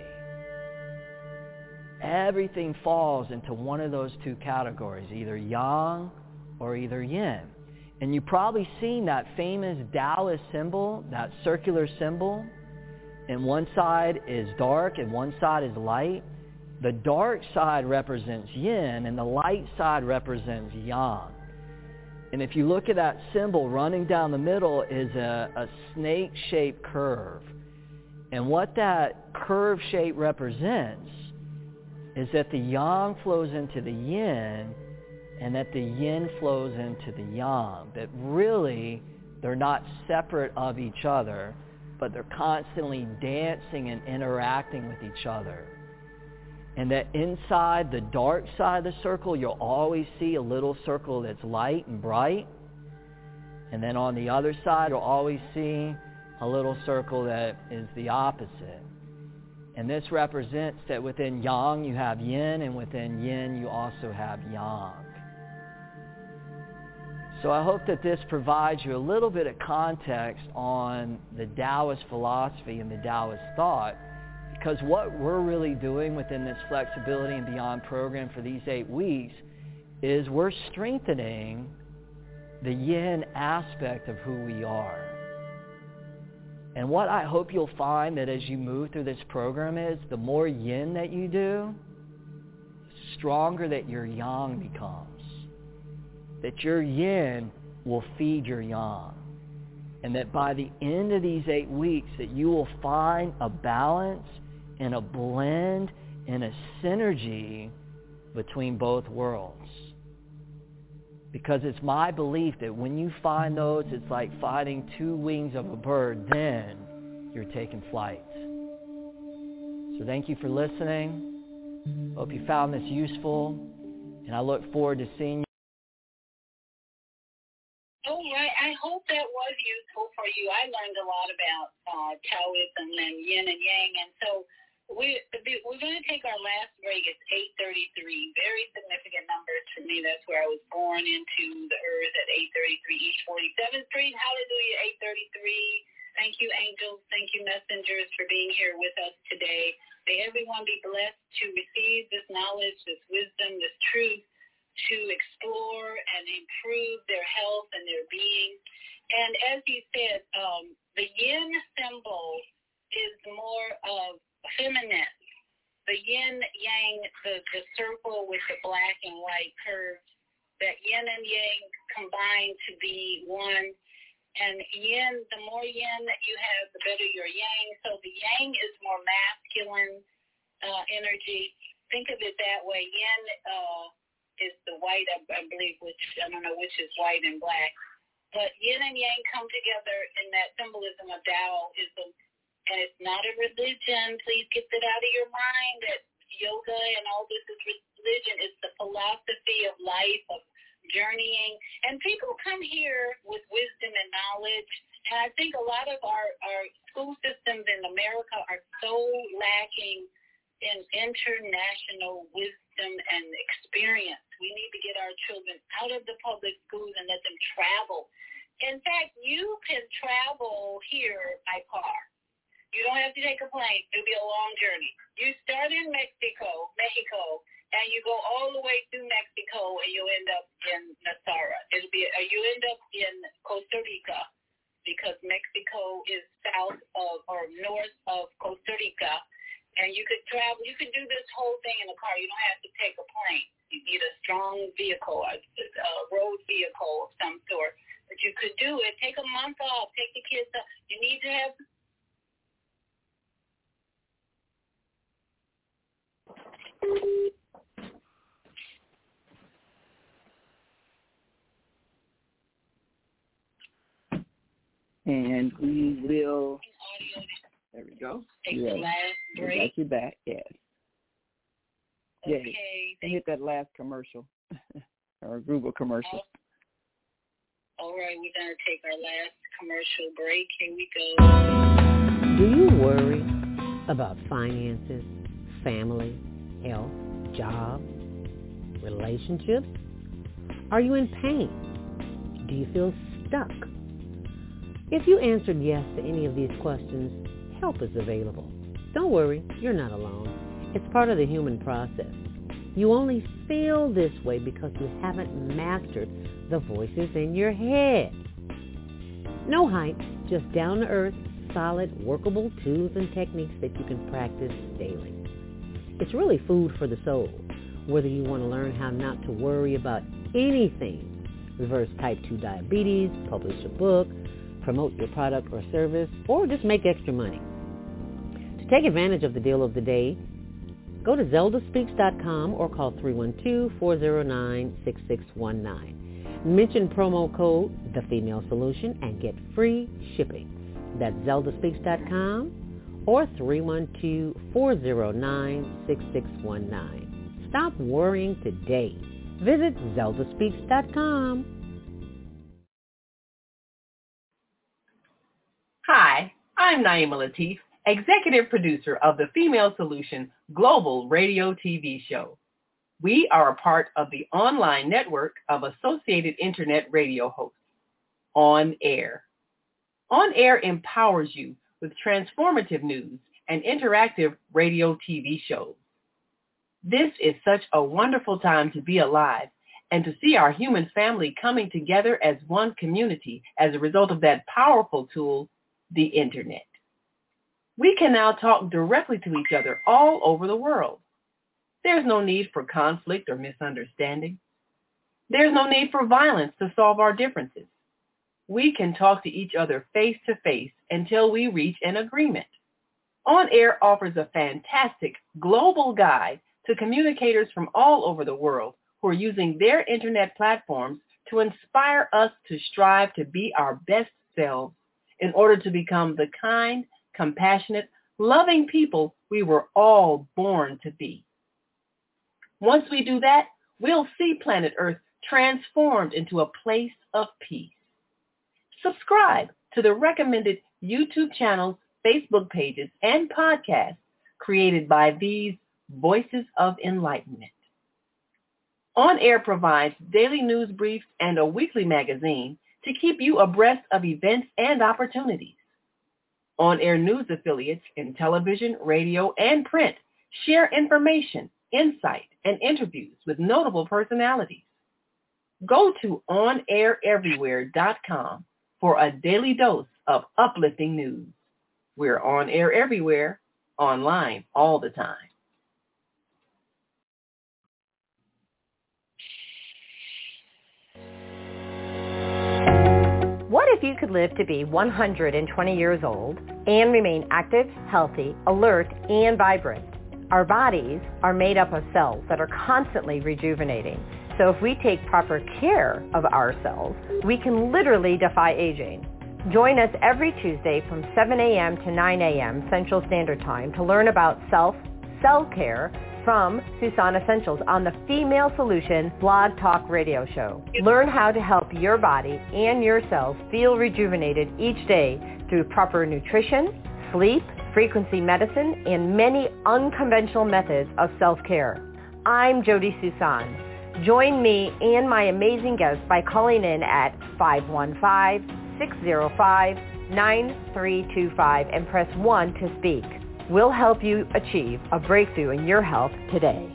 Everything falls into one of those two categories, either yang or either yin. And you've probably seen that famous Taoist symbol, that circular symbol. And one side is dark and one side is light. The dark side represents yin and the light side represents yang. And if you look at that symbol, running down the middle is a, a snake-shaped curve. And what that curve shape represents is that the yang flows into the yin and that the yin flows into the yang. That really, they're not separate of each other, but they're constantly dancing and interacting with each other. And that inside the dark side of the circle, you'll always see a little circle that's light and bright. And then on the other side, you'll always see a little circle that is the opposite. And this represents that within yang you have yin, and within yin you also have yang. So I hope that this provides you a little bit of context on the Taoist philosophy and the Taoist thought, because what we're really doing within this Flexibility and Beyond program for these eight weeks is we're strengthening the yin aspect of who we are. And what I hope you'll find that as you move through this program is the more yin that you do, the stronger that your yang becomes. That your yin will feed your yang. And that by the end of these eight weeks that you will find a balance and a blend and a synergy between both worlds. Because it's my belief that when you find those, it's like finding two wings of a bird, then you're taking flight. So thank you for listening. Hope you found this useful, and I look forward to seeing you. Oh, right. I hope that was useful for you. I learned a lot about uh, Taoism and yin and yang, and so we, we're going to take our last break. It's eight thirty-three. Very significant numbers for me. That's where I was born into the earth at eight thirty-three East forty-seventh Street. Hallelujah, eight thirty-three. Thank you, angels. Thank you, messengers, for being here with us today. May everyone be blessed to receive this knowledge, this wisdom, this truth, to explore and improve their health and their being. And as you said, um, the yin symbol is more of feminine. The yin yang, the, the circle with the black and white curves, that yin and yang combine to be one. And yin, the more yin that you have, the better your yang. So the yang is more masculine uh, energy. Think of it that way. Yin uh, is the white, I, I believe, which I don't know which is white and black. But yin and yang come together in that symbolism of Taoism. And it's not a religion. Please get that out of your mind that yoga and all this is religion. It's the philosophy of life, of journeying. And people come here with wisdom and knowledge. And I think a lot of our, our school systems in America are so lacking in international wisdom and experience. We need to get our children out of the public schools and let them travel. In fact, you can travel here by car. You don't have to take a plane. It'll be a long journey. You start in Mexico, Mexico, and you go all the way through Mexico, and you'll end up in Nazara. It'll be, uh, you end up in Costa Rica, because Mexico is south of or north of Costa Rica, and you could travel. You can do this whole thing in a car. You don't have to take a plane. You need a strong vehicle, a, a road vehicle of some sort, but you could do it. Take a month off. Take the kids off. You need to have. And we will, there we go. Take yes. the last break. We got you back, yes. Okay. Yes. Hit that last commercial, or Google commercial. All right, we're going to take our last commercial break. Here we go. Do you worry about finances, family, health, job, relationships? Are you in pain? Do you feel stuck? If you answered yes to any of these questions, help is available. Don't worry, you're not alone. It's part of the human process. You only feel this way because you haven't mastered the voices in your head. No hype, just down-to-earth, solid, workable tools and techniques that you can practice daily. It's really food for the soul, whether you want to learn how not to worry about anything, reverse type two diabetes, publish a book, promote your product or service, or just make extra money. To take advantage of the deal of the day, go to zelda speaks dot com or call three one two, four zero nine, six six one nine. Mention promo code The Female Solution and get free shipping. That's zelda speaks dot com or three one two, four zero nine, six six one nine. Stop worrying today. Visit zelda speaks dot com. Hi, I'm Naima Latif, executive producer of the Female Solution Global Radio T V show. We are a part of the online network of Associated Internet radio hosts, On Air. On Air empowers you with transformative news and interactive radio T V shows. This is such a wonderful time to be alive and to see our human family coming together as one community as a result of that powerful tool, the Internet. We can now talk directly to each other all over the world. There's no need for conflict or misunderstanding. There's no need for violence to solve our differences. We can talk to each other face to face until we reach an agreement. On Air offers a fantastic global guide to communicators from all over the world who are using their internet platforms to inspire us to strive to be our best selves in order to become the kind, compassionate, loving people we were all born to be. Once we do that, we'll see planet Earth transformed into a place of peace. Subscribe to the recommended YouTube channels, Facebook pages, and podcasts created by these Voices of Enlightenment. On Air provides daily news briefs and a weekly magazine to keep you abreast of events and opportunities. On Air news affiliates in television, radio, and print share information, insight, and interviews with notable personalities. Go to on air everywhere dot com for a daily dose of uplifting news. We're on air everywhere, online all the time. What if you could live to be one hundred twenty years old and remain active, healthy, alert, and vibrant? Our bodies are made up of cells that are constantly rejuvenating. So if we take proper care of ourselves, we can literally defy aging. Join us every Tuesday from seven a.m. to nine a.m. Central Standard Time to learn about self, cell care from Susan Essentials on the Female Solution Blog Talk Radio Show. Learn how to help your body and your cells feel rejuvenated each day through proper nutrition, sleep, frequency medicine, and many unconventional methods of self-care. I'm Jody Susan. Join me and my amazing guests by calling in at five one five, six zero five, nine three two five and press one to speak. We'll help you achieve a breakthrough in your health today.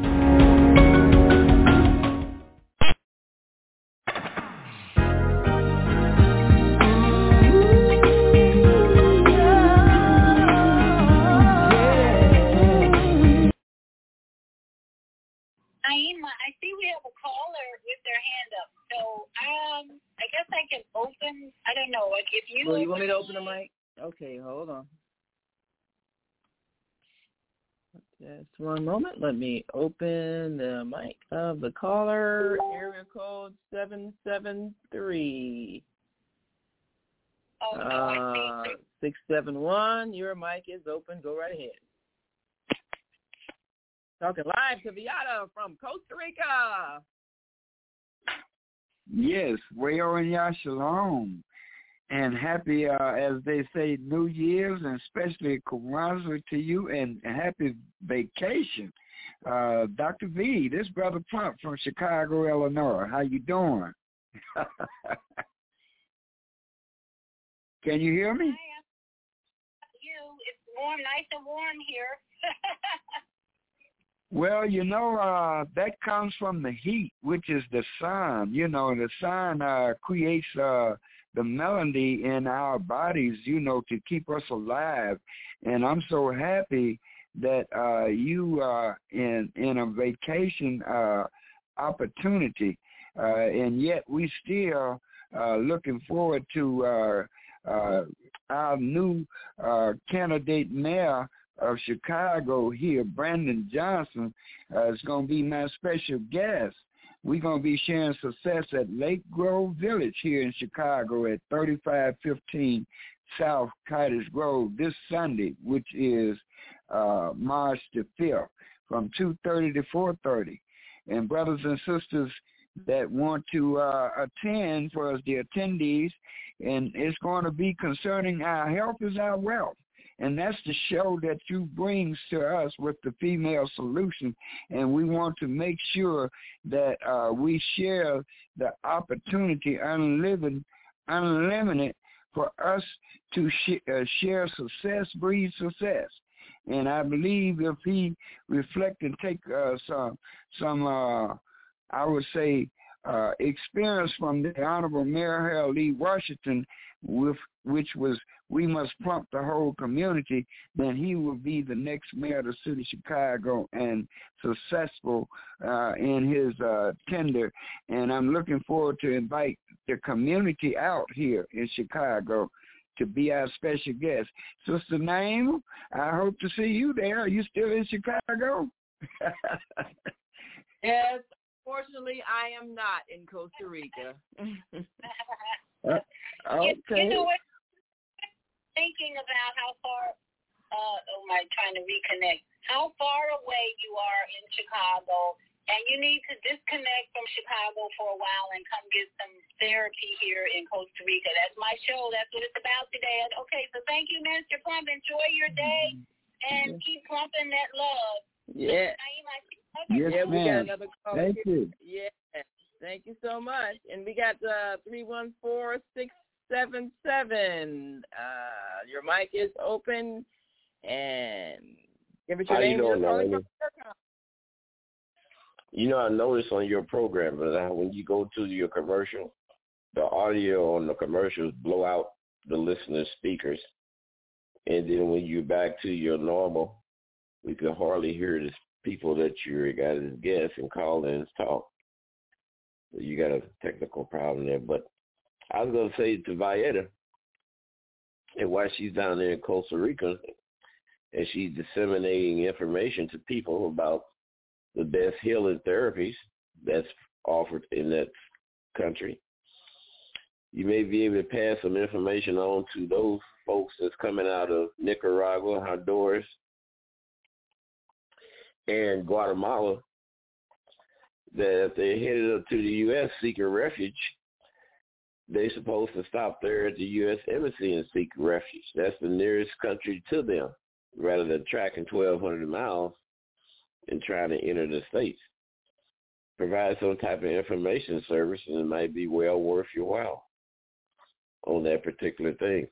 Naima, I see we have a caller with their hand up. So um, I guess I can open, I don't know, like if you... Well, you want me to open the mic? Okay, hold on. Just one moment. Let me open the mic of the caller. Area code seven seven three. Oh, no, uh, six seven one. Your mic is open. Go right ahead. Talking live to Viata from Costa Rica. Yes, Wayo and Ya Shalom. And happy, uh, as they say, New Year's, and especially Kwanzaa to you, and happy vacation. Uh, Doctor V, this Brother Plump from Chicago, Illinois. How you doing? Can you hear me? You, it's warm, nice and warm here. Well, you know, uh, that comes from the heat, which is the sun. You know, the sun uh, creates uh, the melody in our bodies, you know, to keep us alive. And I'm so happy that uh, you are in, in a vacation uh, opportunity. Uh, and yet we still uh, looking forward to uh, uh, our new uh, candidate mayor of Chicago here, Brandon Johnson, uh, is going to be my special guest. We're going to be sharing success at Lake Grove Village here in Chicago at thirty-five fifteen South Cottage Grove this Sunday, which is uh, March the fifth, from two thirty to four thirty. And brothers and sisters that want to uh, attend, for us, the attendees, and it's going to be concerning our health is our wealth. And that's the show that you brings to us with the Female Solution. And we want to make sure that uh, we share the opportunity unlimited, unlimited for us to sh- uh, share success, breed success. And I believe if he reflect and take uh, some, some uh, I would say, uh, experience from the Honorable Mayor Harold Lee Washington, with which was we must plump the whole community, then he will be the next mayor of the city of Chicago and successful uh, in his uh, tender. And I'm looking forward to invite the community out here in Chicago to be our special guest. Sister Naima, I hope to see you there. Are you still in Chicago? Yes, unfortunately, I am not in Costa Rica. uh, okay. You, you know what? Thinking about how far, uh, oh my, trying to reconnect, how far away you are in Chicago, and you need to disconnect from Chicago for a while and come get some therapy here in Costa Rica. That's my show. That's what it's about today. Okay, so thank you, Mister Plump. Enjoy your day, and keep plumping that love. Yeah. Yes, yeah, we ma'am. got another call. Thank here. you. Yeah. Thank you so much. And we got uh, three one four, six seven seven. Uh, your mic is open. And give us your How name. you doing, You're calling Naomi? from You know, I noticed on your program that when you go to your commercial, the audio on the commercials blow out the listener's speakers. And then when you're back to your normal, we can hardly hear the people that you got as guests and call-ins talk. So you got a technical problem there. But I was going to say to Vieta, and while she's down there in Costa Rica, and she's disseminating information to people about the best healing therapies that's offered in that country, you may be able to pass some information on to those folks that's coming out of Nicaragua, Honduras, and Guatemala, that if they're headed up to the U S seeking refuge, they're supposed to stop there at the U S Embassy and seek refuge. That's the nearest country to them, rather than tracking twelve hundred miles and trying to enter the States. Provide some type of information service, and it might be well worth your while on that particular thing.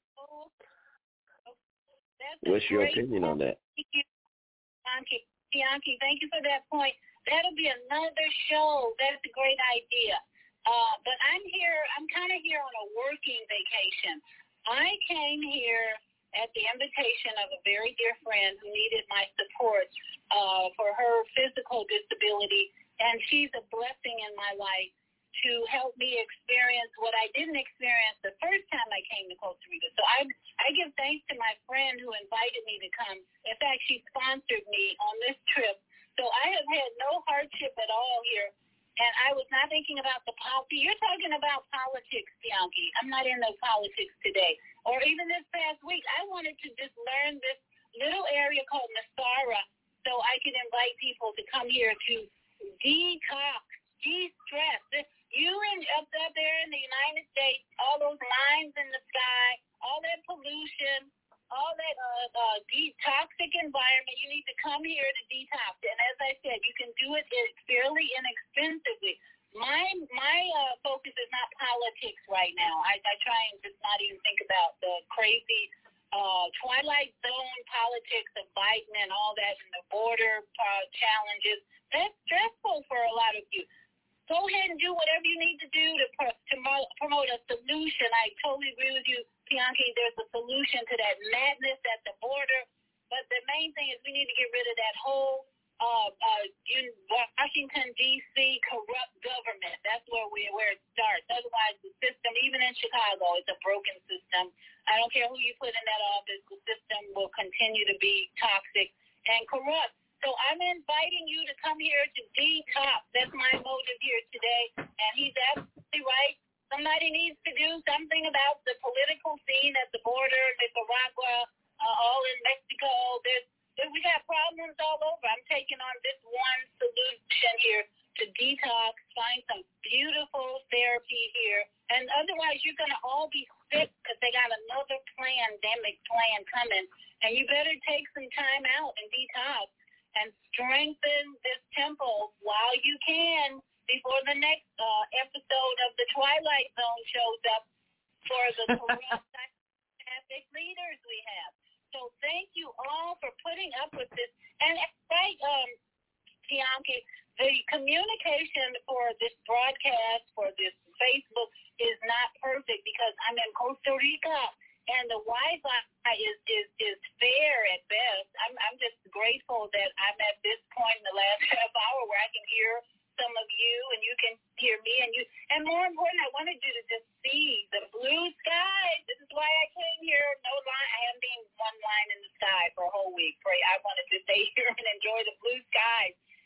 What's your opinion on that? Bianchi, Bianchi, thank you for that point. That'll be another show. That's a great idea. Uh, but I'm here, I'm kind of here on a working vacation. I came here at the invitation of a very dear friend who needed my support uh, for her physical disability, and she's a blessing in my life to help me experience what I didn't experience the first time I came to Costa Rica. So I I give thanks to my friend who invited me to come. In fact, she sponsored me on this trip. So I have had no hardship at all here. And I was not thinking about the policy. You're talking about politics, Bianchi. I'm not in those politics today. Or even this past week, I wanted to just learn this little area called Nasara so I could invite people to come here to detox, de-stress. You and up, up there in the United States, all those lines in the sky, all that pollution, all that uh, uh, de- toxic environment, you need to come here to detox. And as I said, you can do it fairly inexpensively. My my uh, focus is not politics right now. I, I try and just not even think about the crazy uh, Twilight Zone politics of Biden and all that and the border uh, challenges. That's stressful for a lot of you. Go ahead and do whatever you need to do to, pro- to mo- promote a solution. I totally agree with you, Bianchi. There's a solution to that madness at the border. But the main thing is we need to get rid of that whole uh, uh, Washington, D C corrupt government. That's where we where it starts. Otherwise, the system, even in Chicago, it's a broken system. I don't care who you put in that office. The system will continue to be toxic and corrupt. So I'm inviting you to come here to detox. That's my motive here today. And he's absolutely right. Somebody needs to do something about the political scene at the border, Nicaragua, uh, all in Mexico. There's, there, we got problems all over. I'm taking on this one solution here to detox, find some beautiful therapy here. And otherwise, you're going to all be sick because they got another pandemic plan coming. And you better take some time out and detox and strengthen this temple while you can before the next uh, episode of The Twilight Zone shows up for the corrupt Catholic leaders we have. So thank you all for putting up with this. And right, um, Bianchi, the communication for this broadcast, for this Facebook, is not perfect because I'm in Costa Rica. And the Wi-Fi is, is, is fair at best. I'm I'm just grateful that I'm at this point in the last half hour where I can hear some of you and you can hear me. And you. And more important, I wanted you to just see the blue skies. This is why I came here. No line. I haven't been one line in the sky for a whole week. Pray I wanted to stay here and enjoy the blue skies.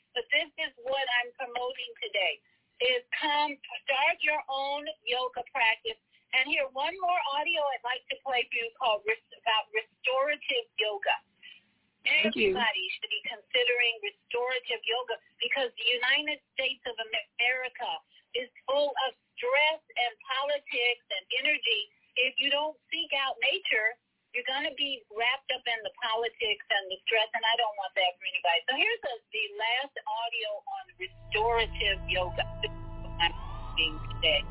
But this is what I'm promoting today, is come start your own yoga practice. And here, one more audio I'd like to play for you called about restorative yoga. Everybody should be considering restorative yoga because the United States of America is full of stress and politics and energy. If you don't seek out nature, you're going to be wrapped up in the politics and the stress, and I don't want that for anybody. So here's a, the last audio on restorative yoga I'm doing today.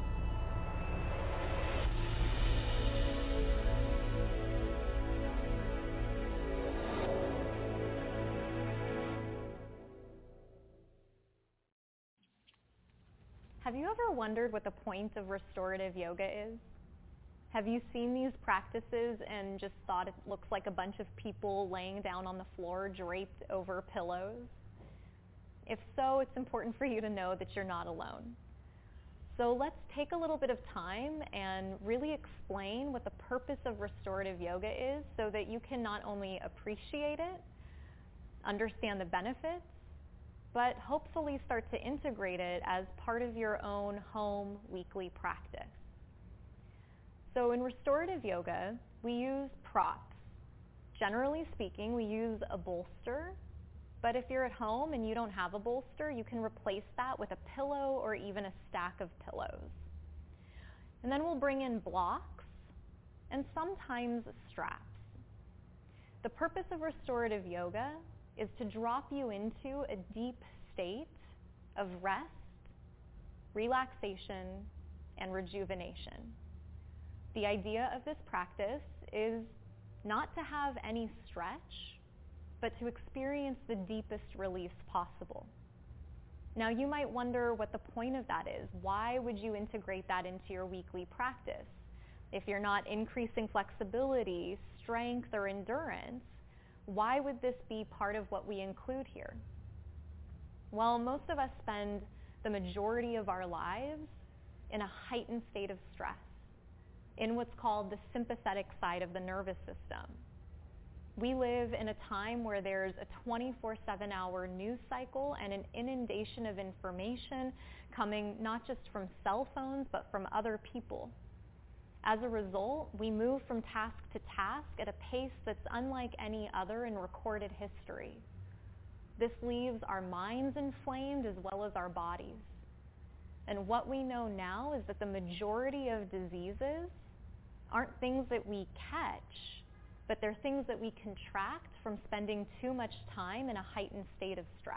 Have you ever wondered what the point of restorative yoga is? Have you seen these practices and just thought it looks like a bunch of people laying down on the floor draped over pillows? If so, it's important for you to know that you're not alone. So let's take a little bit of time and really explain what the purpose of restorative yoga is so that you can not only appreciate it, understand the benefits, but hopefully start to integrate it as part of your own home weekly practice. So in restorative yoga, we use props. Generally speaking, we use a bolster, but if you're at home and you don't have a bolster, you can replace that with a pillow or even a stack of pillows. And then we'll bring in blocks and sometimes straps. The purpose of restorative yoga is to drop you into a deep state of rest, relaxation, and rejuvenation. The idea of this practice is not to have any stretch, but to experience the deepest release possible. Now you might wonder what the point of that is. Why would you integrate that into your weekly practice? If you're not increasing flexibility, strength, or endurance, why would this be part of what we include here? Well, most of us spend the majority of our lives in a heightened state of stress, in what's called the sympathetic side of the nervous system. We live in a time where there's a twenty-four seven hour news cycle and an inundation of information coming not just from cell phones, but from other people. As a result, we move from task to task at a pace that's unlike any other in recorded history. This leaves our minds inflamed as well as our bodies. And what we know now is that the majority of diseases aren't things that we catch, but they're things that we contract from spending too much time in a heightened state of stress.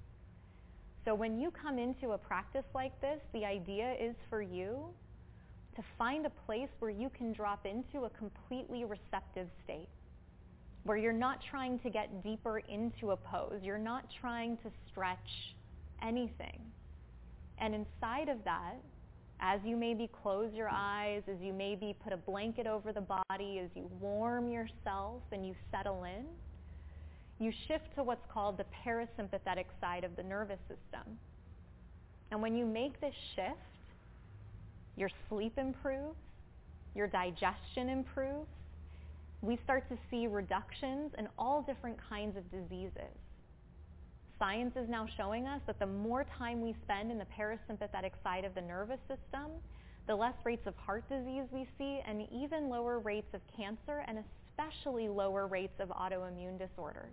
So when you come into a practice like this, the idea is for you to find a place where you can drop into a completely receptive state, where you're not trying to get deeper into a pose, you're not trying to stretch anything. And inside of that, as you maybe close your eyes, as you maybe put a blanket over the body, as you warm yourself and you settle in, you shift to what's called the parasympathetic side of the nervous system. And when you make this shift, your sleep improves, your digestion improves. We start to see reductions in all different kinds of diseases. Science is now showing us that the more time we spend in the parasympathetic side of the nervous system, the less rates of heart disease we see, and even lower rates of cancer, and especially lower rates of autoimmune disorders.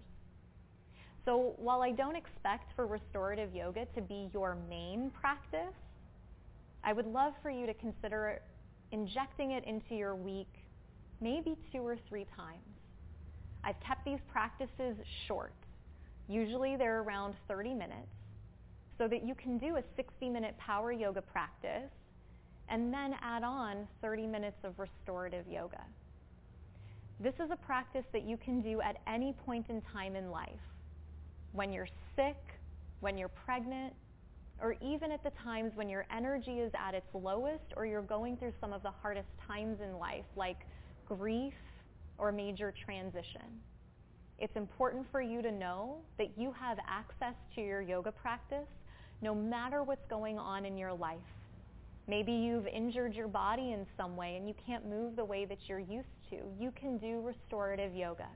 So while I don't expect for restorative yoga to be your main practice, I would love for you to consider injecting it into your week maybe two or three times. I've kept these practices short. Usually they're around thirty minutes, so that you can do a sixty minute power yoga practice and then add on thirty minutes of restorative yoga. This is a practice that you can do at any point in time in life. When you're sick, when you're pregnant, or even at the times when your energy is at its lowest or you're going through some of the hardest times in life, like grief or major transition. It's important for you to know that you have access to your yoga practice no matter what's going on in your life. Maybe you've injured your body in some way and you can't move the way that you're used to. You can do restorative yoga.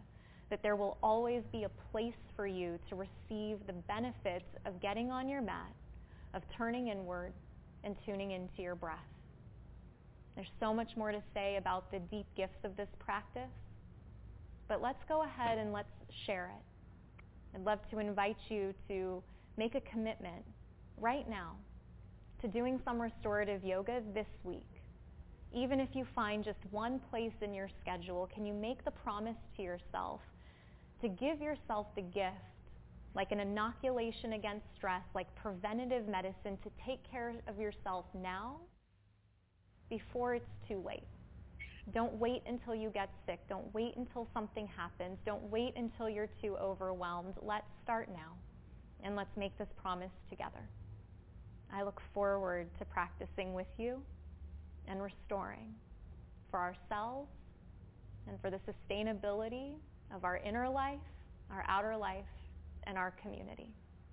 that there will always be a place for you to receive the benefits of getting on your mat, of turning inward and tuning into your breath. There's so much more to say about the deep gifts of this practice, but let's go ahead and let's share it. I'd love to invite you to make a commitment right now to doing some restorative yoga this week. Even if you find just one place in your schedule, can you make the promise to yourself to give yourself the gift, like an inoculation against stress, like preventative medicine, to take care of yourself now before it's too late? Don't wait until you get sick. Don't wait until something happens. Don't wait until you're too overwhelmed. Let's start now, and let's make this promise together. I look forward to practicing with you and restoring for ourselves and for the sustainability of our inner life, our outer life, and our community.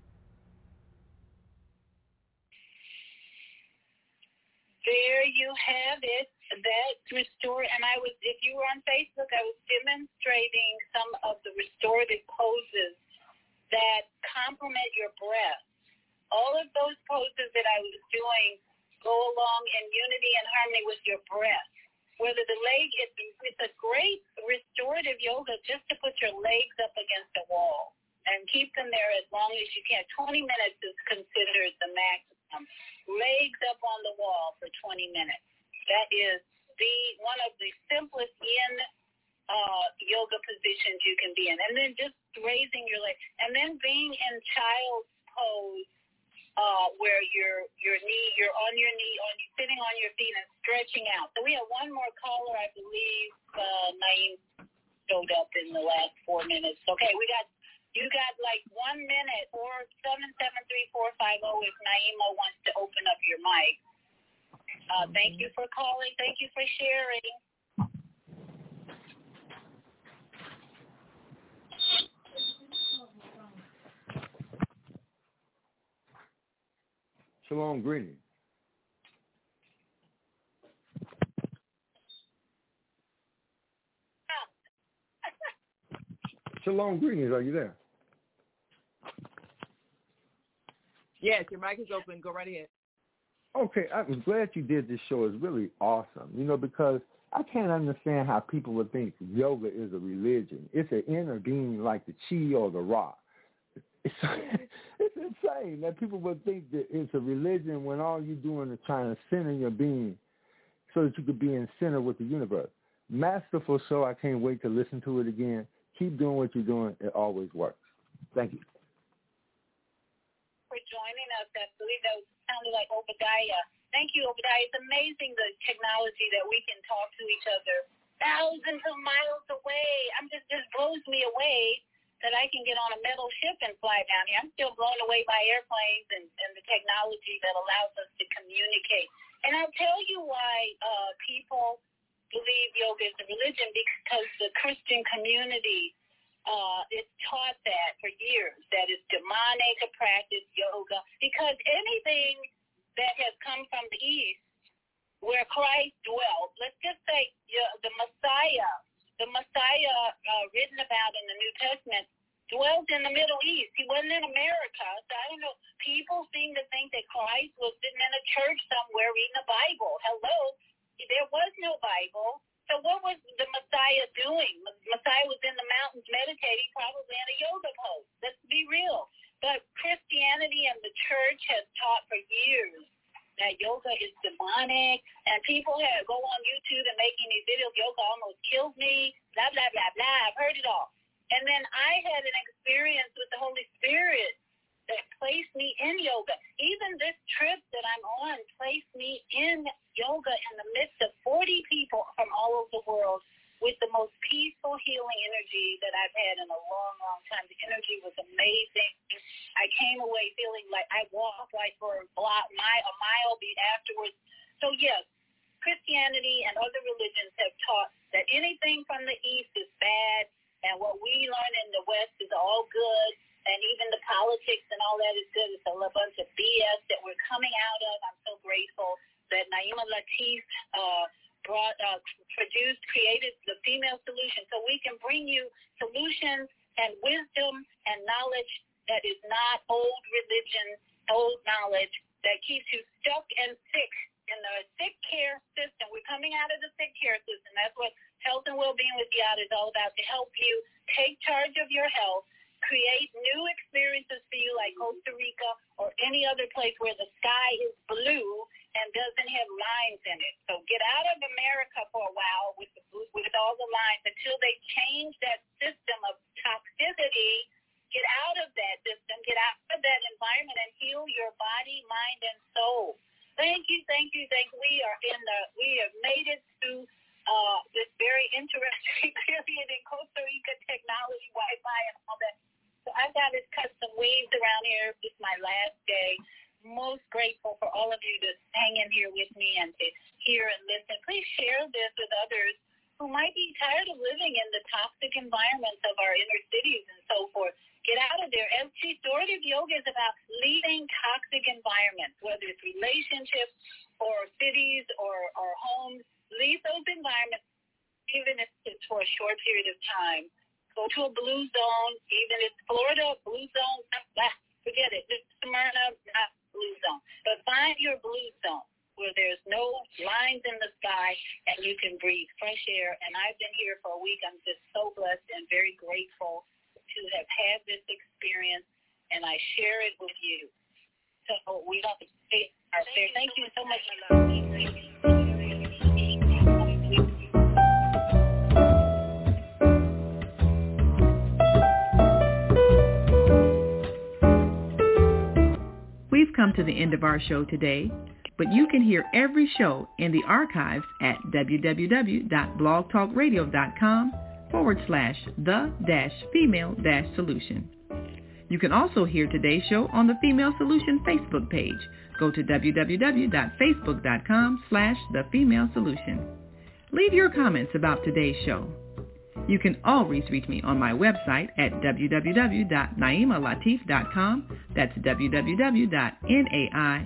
There you have it. That's restore. And I was, if you were on Facebook, I was demonstrating some of the restorative poses that complement your breath. All of those poses that I was doing go along in unity and harmony with your breath. Whether the leg, it's, it's a great restorative yoga just to put your legs up against a wall and keep them there as long as you can. twenty minutes is considered the maximum. Legs up on the wall for twenty minutes. That is the one of the simplest yin uh, yoga positions you can be in. And then just raising your leg. And then being in child's pose, uh, where your your knee, you're on your knee, on sitting on your feet and stretching out. So we have one more caller, I believe. Uh, Naeem showed up in the last four minutes. Okay, we got you got like one minute, or seven seven three four five zero if Naima wants to open up your mic. Uh, thank you for calling. Thank you for sharing. Shalom greetings. Shalom greetings. Are you there? Yes, your mic is open. Go right ahead. Okay, I'm glad you did this show. It's really awesome, you know, because I can't understand how people would think yoga is a religion. It's an inner being like the chi or the ra. It's, it's insane that people would think that it's a religion when all you're doing is trying to center your being so that you could be in center with the universe. Masterful show. I can't wait to listen to it again. Keep doing what you're doing. It always works. Thank you. For joining us. I believe that was, sounded like Obadiah. Thank you, Obadiah. It's amazing the technology that we can talk to each other thousands of miles away. I'm just just blows me away that I can get on a metal ship and fly down here. I'm still blown away by airplanes and, and the technology that allows us to communicate. And I'll tell you why uh, people believe yoga is a religion, because the Christian community Uh, it's taught that for years, that it's demonic to practice yoga, because anything that has come from the East, where Christ dwelt, let's just say uh, the Messiah, the Messiah uh, written about in the New Testament, dwelt in the Middle East. He wasn't in America. So I don't know. People seem to think that Christ was sitting in a church somewhere reading the Bible. Hello? There was no Bible. So what was the Messiah doing? Messiah was in the mountains meditating, probably in a yoga pose. Let's be real. But Christianity and the church has taught for years that yoga is demonic, and people have go on YouTube and making these videos, yoga almost kills me, blah, blah, blah, blah. I've heard it all. And then I had an experience with the Holy Spirit that placed me in yoga. Even this trip that I'm on placed me in yoga in the midst of forty people from all over the world with the most peaceful, healing energy that I've had in a long, long time. The energy was amazing. I came away feeling like I walked like for a block, mile, a mile beat afterwards. So yes, Christianity and other religions have taught that anything from the East is bad, and what we learn in the West is all good. And even the politics and all that is good. It's a bunch of B S that we're coming out of. I'm so grateful that Naima Latif uh, brought, uh, produced, created the Female Solution, so we can bring you solutions and knowledge that is not old religion, old knowledge that keeps you stuck and sick in the sick care system. We're coming out of the sick care system. That's what Health and Wellbeing with Beata is all about, to help you take charge of your health, create new experiences for you like Costa Rica or any other place where the sky is blue and doesn't have lines in it. So get out of America for a while with the, with all the lines until they change that system of toxicity. Get out of that system, get out of that environment and heal your body, mind, and soul. Thank you, thank you, thank you. We are in the, we have made it to uh, this very interesting period in Costa Rica, technology, Wi-Fi, and all that. So I've got this custom weaves around here. It's my last day. Most grateful for all of you to hang in here with me and to hear and listen. Please share this with others who might be tired of living in the toxic environments of our inner cities and so forth. Get out of there. And restorative yoga is about leaving toxic environments, whether it's relationships or cities or, or homes. Leave those environments, even if it's for a short period of time. Go to a blue zone, even if it's Florida, blue zone, ah, forget it. Just Smyrna, not blue zone. But find your blue zone where there's no lines in the sky and you can breathe fresh air. And I've been here for a week. I'm just so blessed and very grateful to have had this experience, and I share it with you. So we don't take our fair. Thank you so much. We've come to the end of our show today, but you can hear every show in the archives at www.blogtalkradio.com forward slash the dash female dash solution. You can also hear today's show on the Female Solution Facebook page. Go to www.facebook.com slash the female solution. Leave your comments about today's show. You can always reach me on my website at w w w dot naima latif dot com. That's w w w dot naima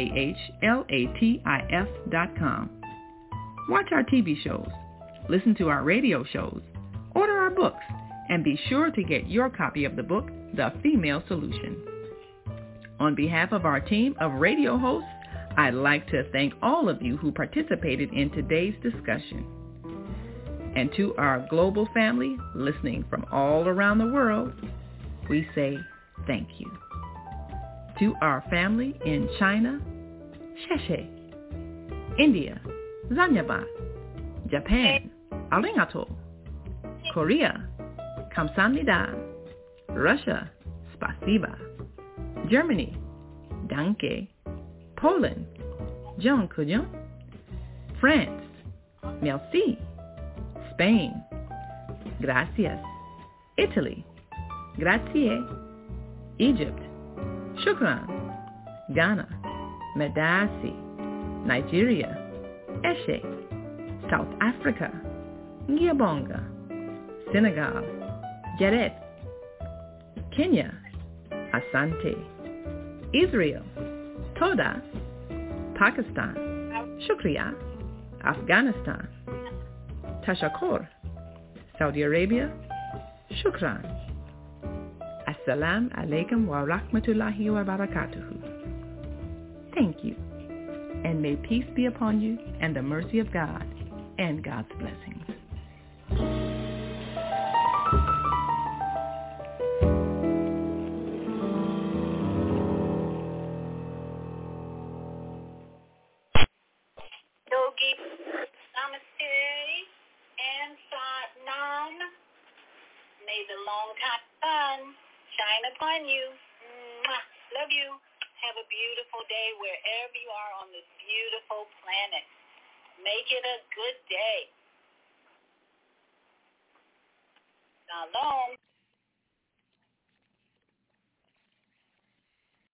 latif dot com. Watch our T V shows, listen to our radio shows, order our books, and be sure to get your copy of the book, The Female Solution. On behalf of our team of radio hosts, I'd like to thank all of you who participated in today's discussion. And to our global family listening from all around the world, we say thank you. To our family in China, Sheshe, India, Zanyaba, Japan, Arigato, Korea, Kamsahamnida, Russia, Spasiba, Germany, Danke, Poland, Dziękuję, France, Merci, Spain, Gracias, Italy, Grazie, Egypt, Shukran, Ghana, Medasi, Nigeria, Eshe, South Africa, Ngiyabonga, Senegal, Jaret, Kenya, Asante, Israel, Toda, Pakistan, Shukriya, Afghanistan, Tashakor, Saudi Arabia, Shukran. Assalamu alaikum wa rahmatullahi wa barakatuhu. Thank you, and may peace be upon you and the mercy of God and God's blessings. Yogi, Namaste, and Satnam. May the long time sun shine upon you. Mwah. Love you. Have a beautiful day wherever you are on this beautiful planet. Make it a good day. Shalom.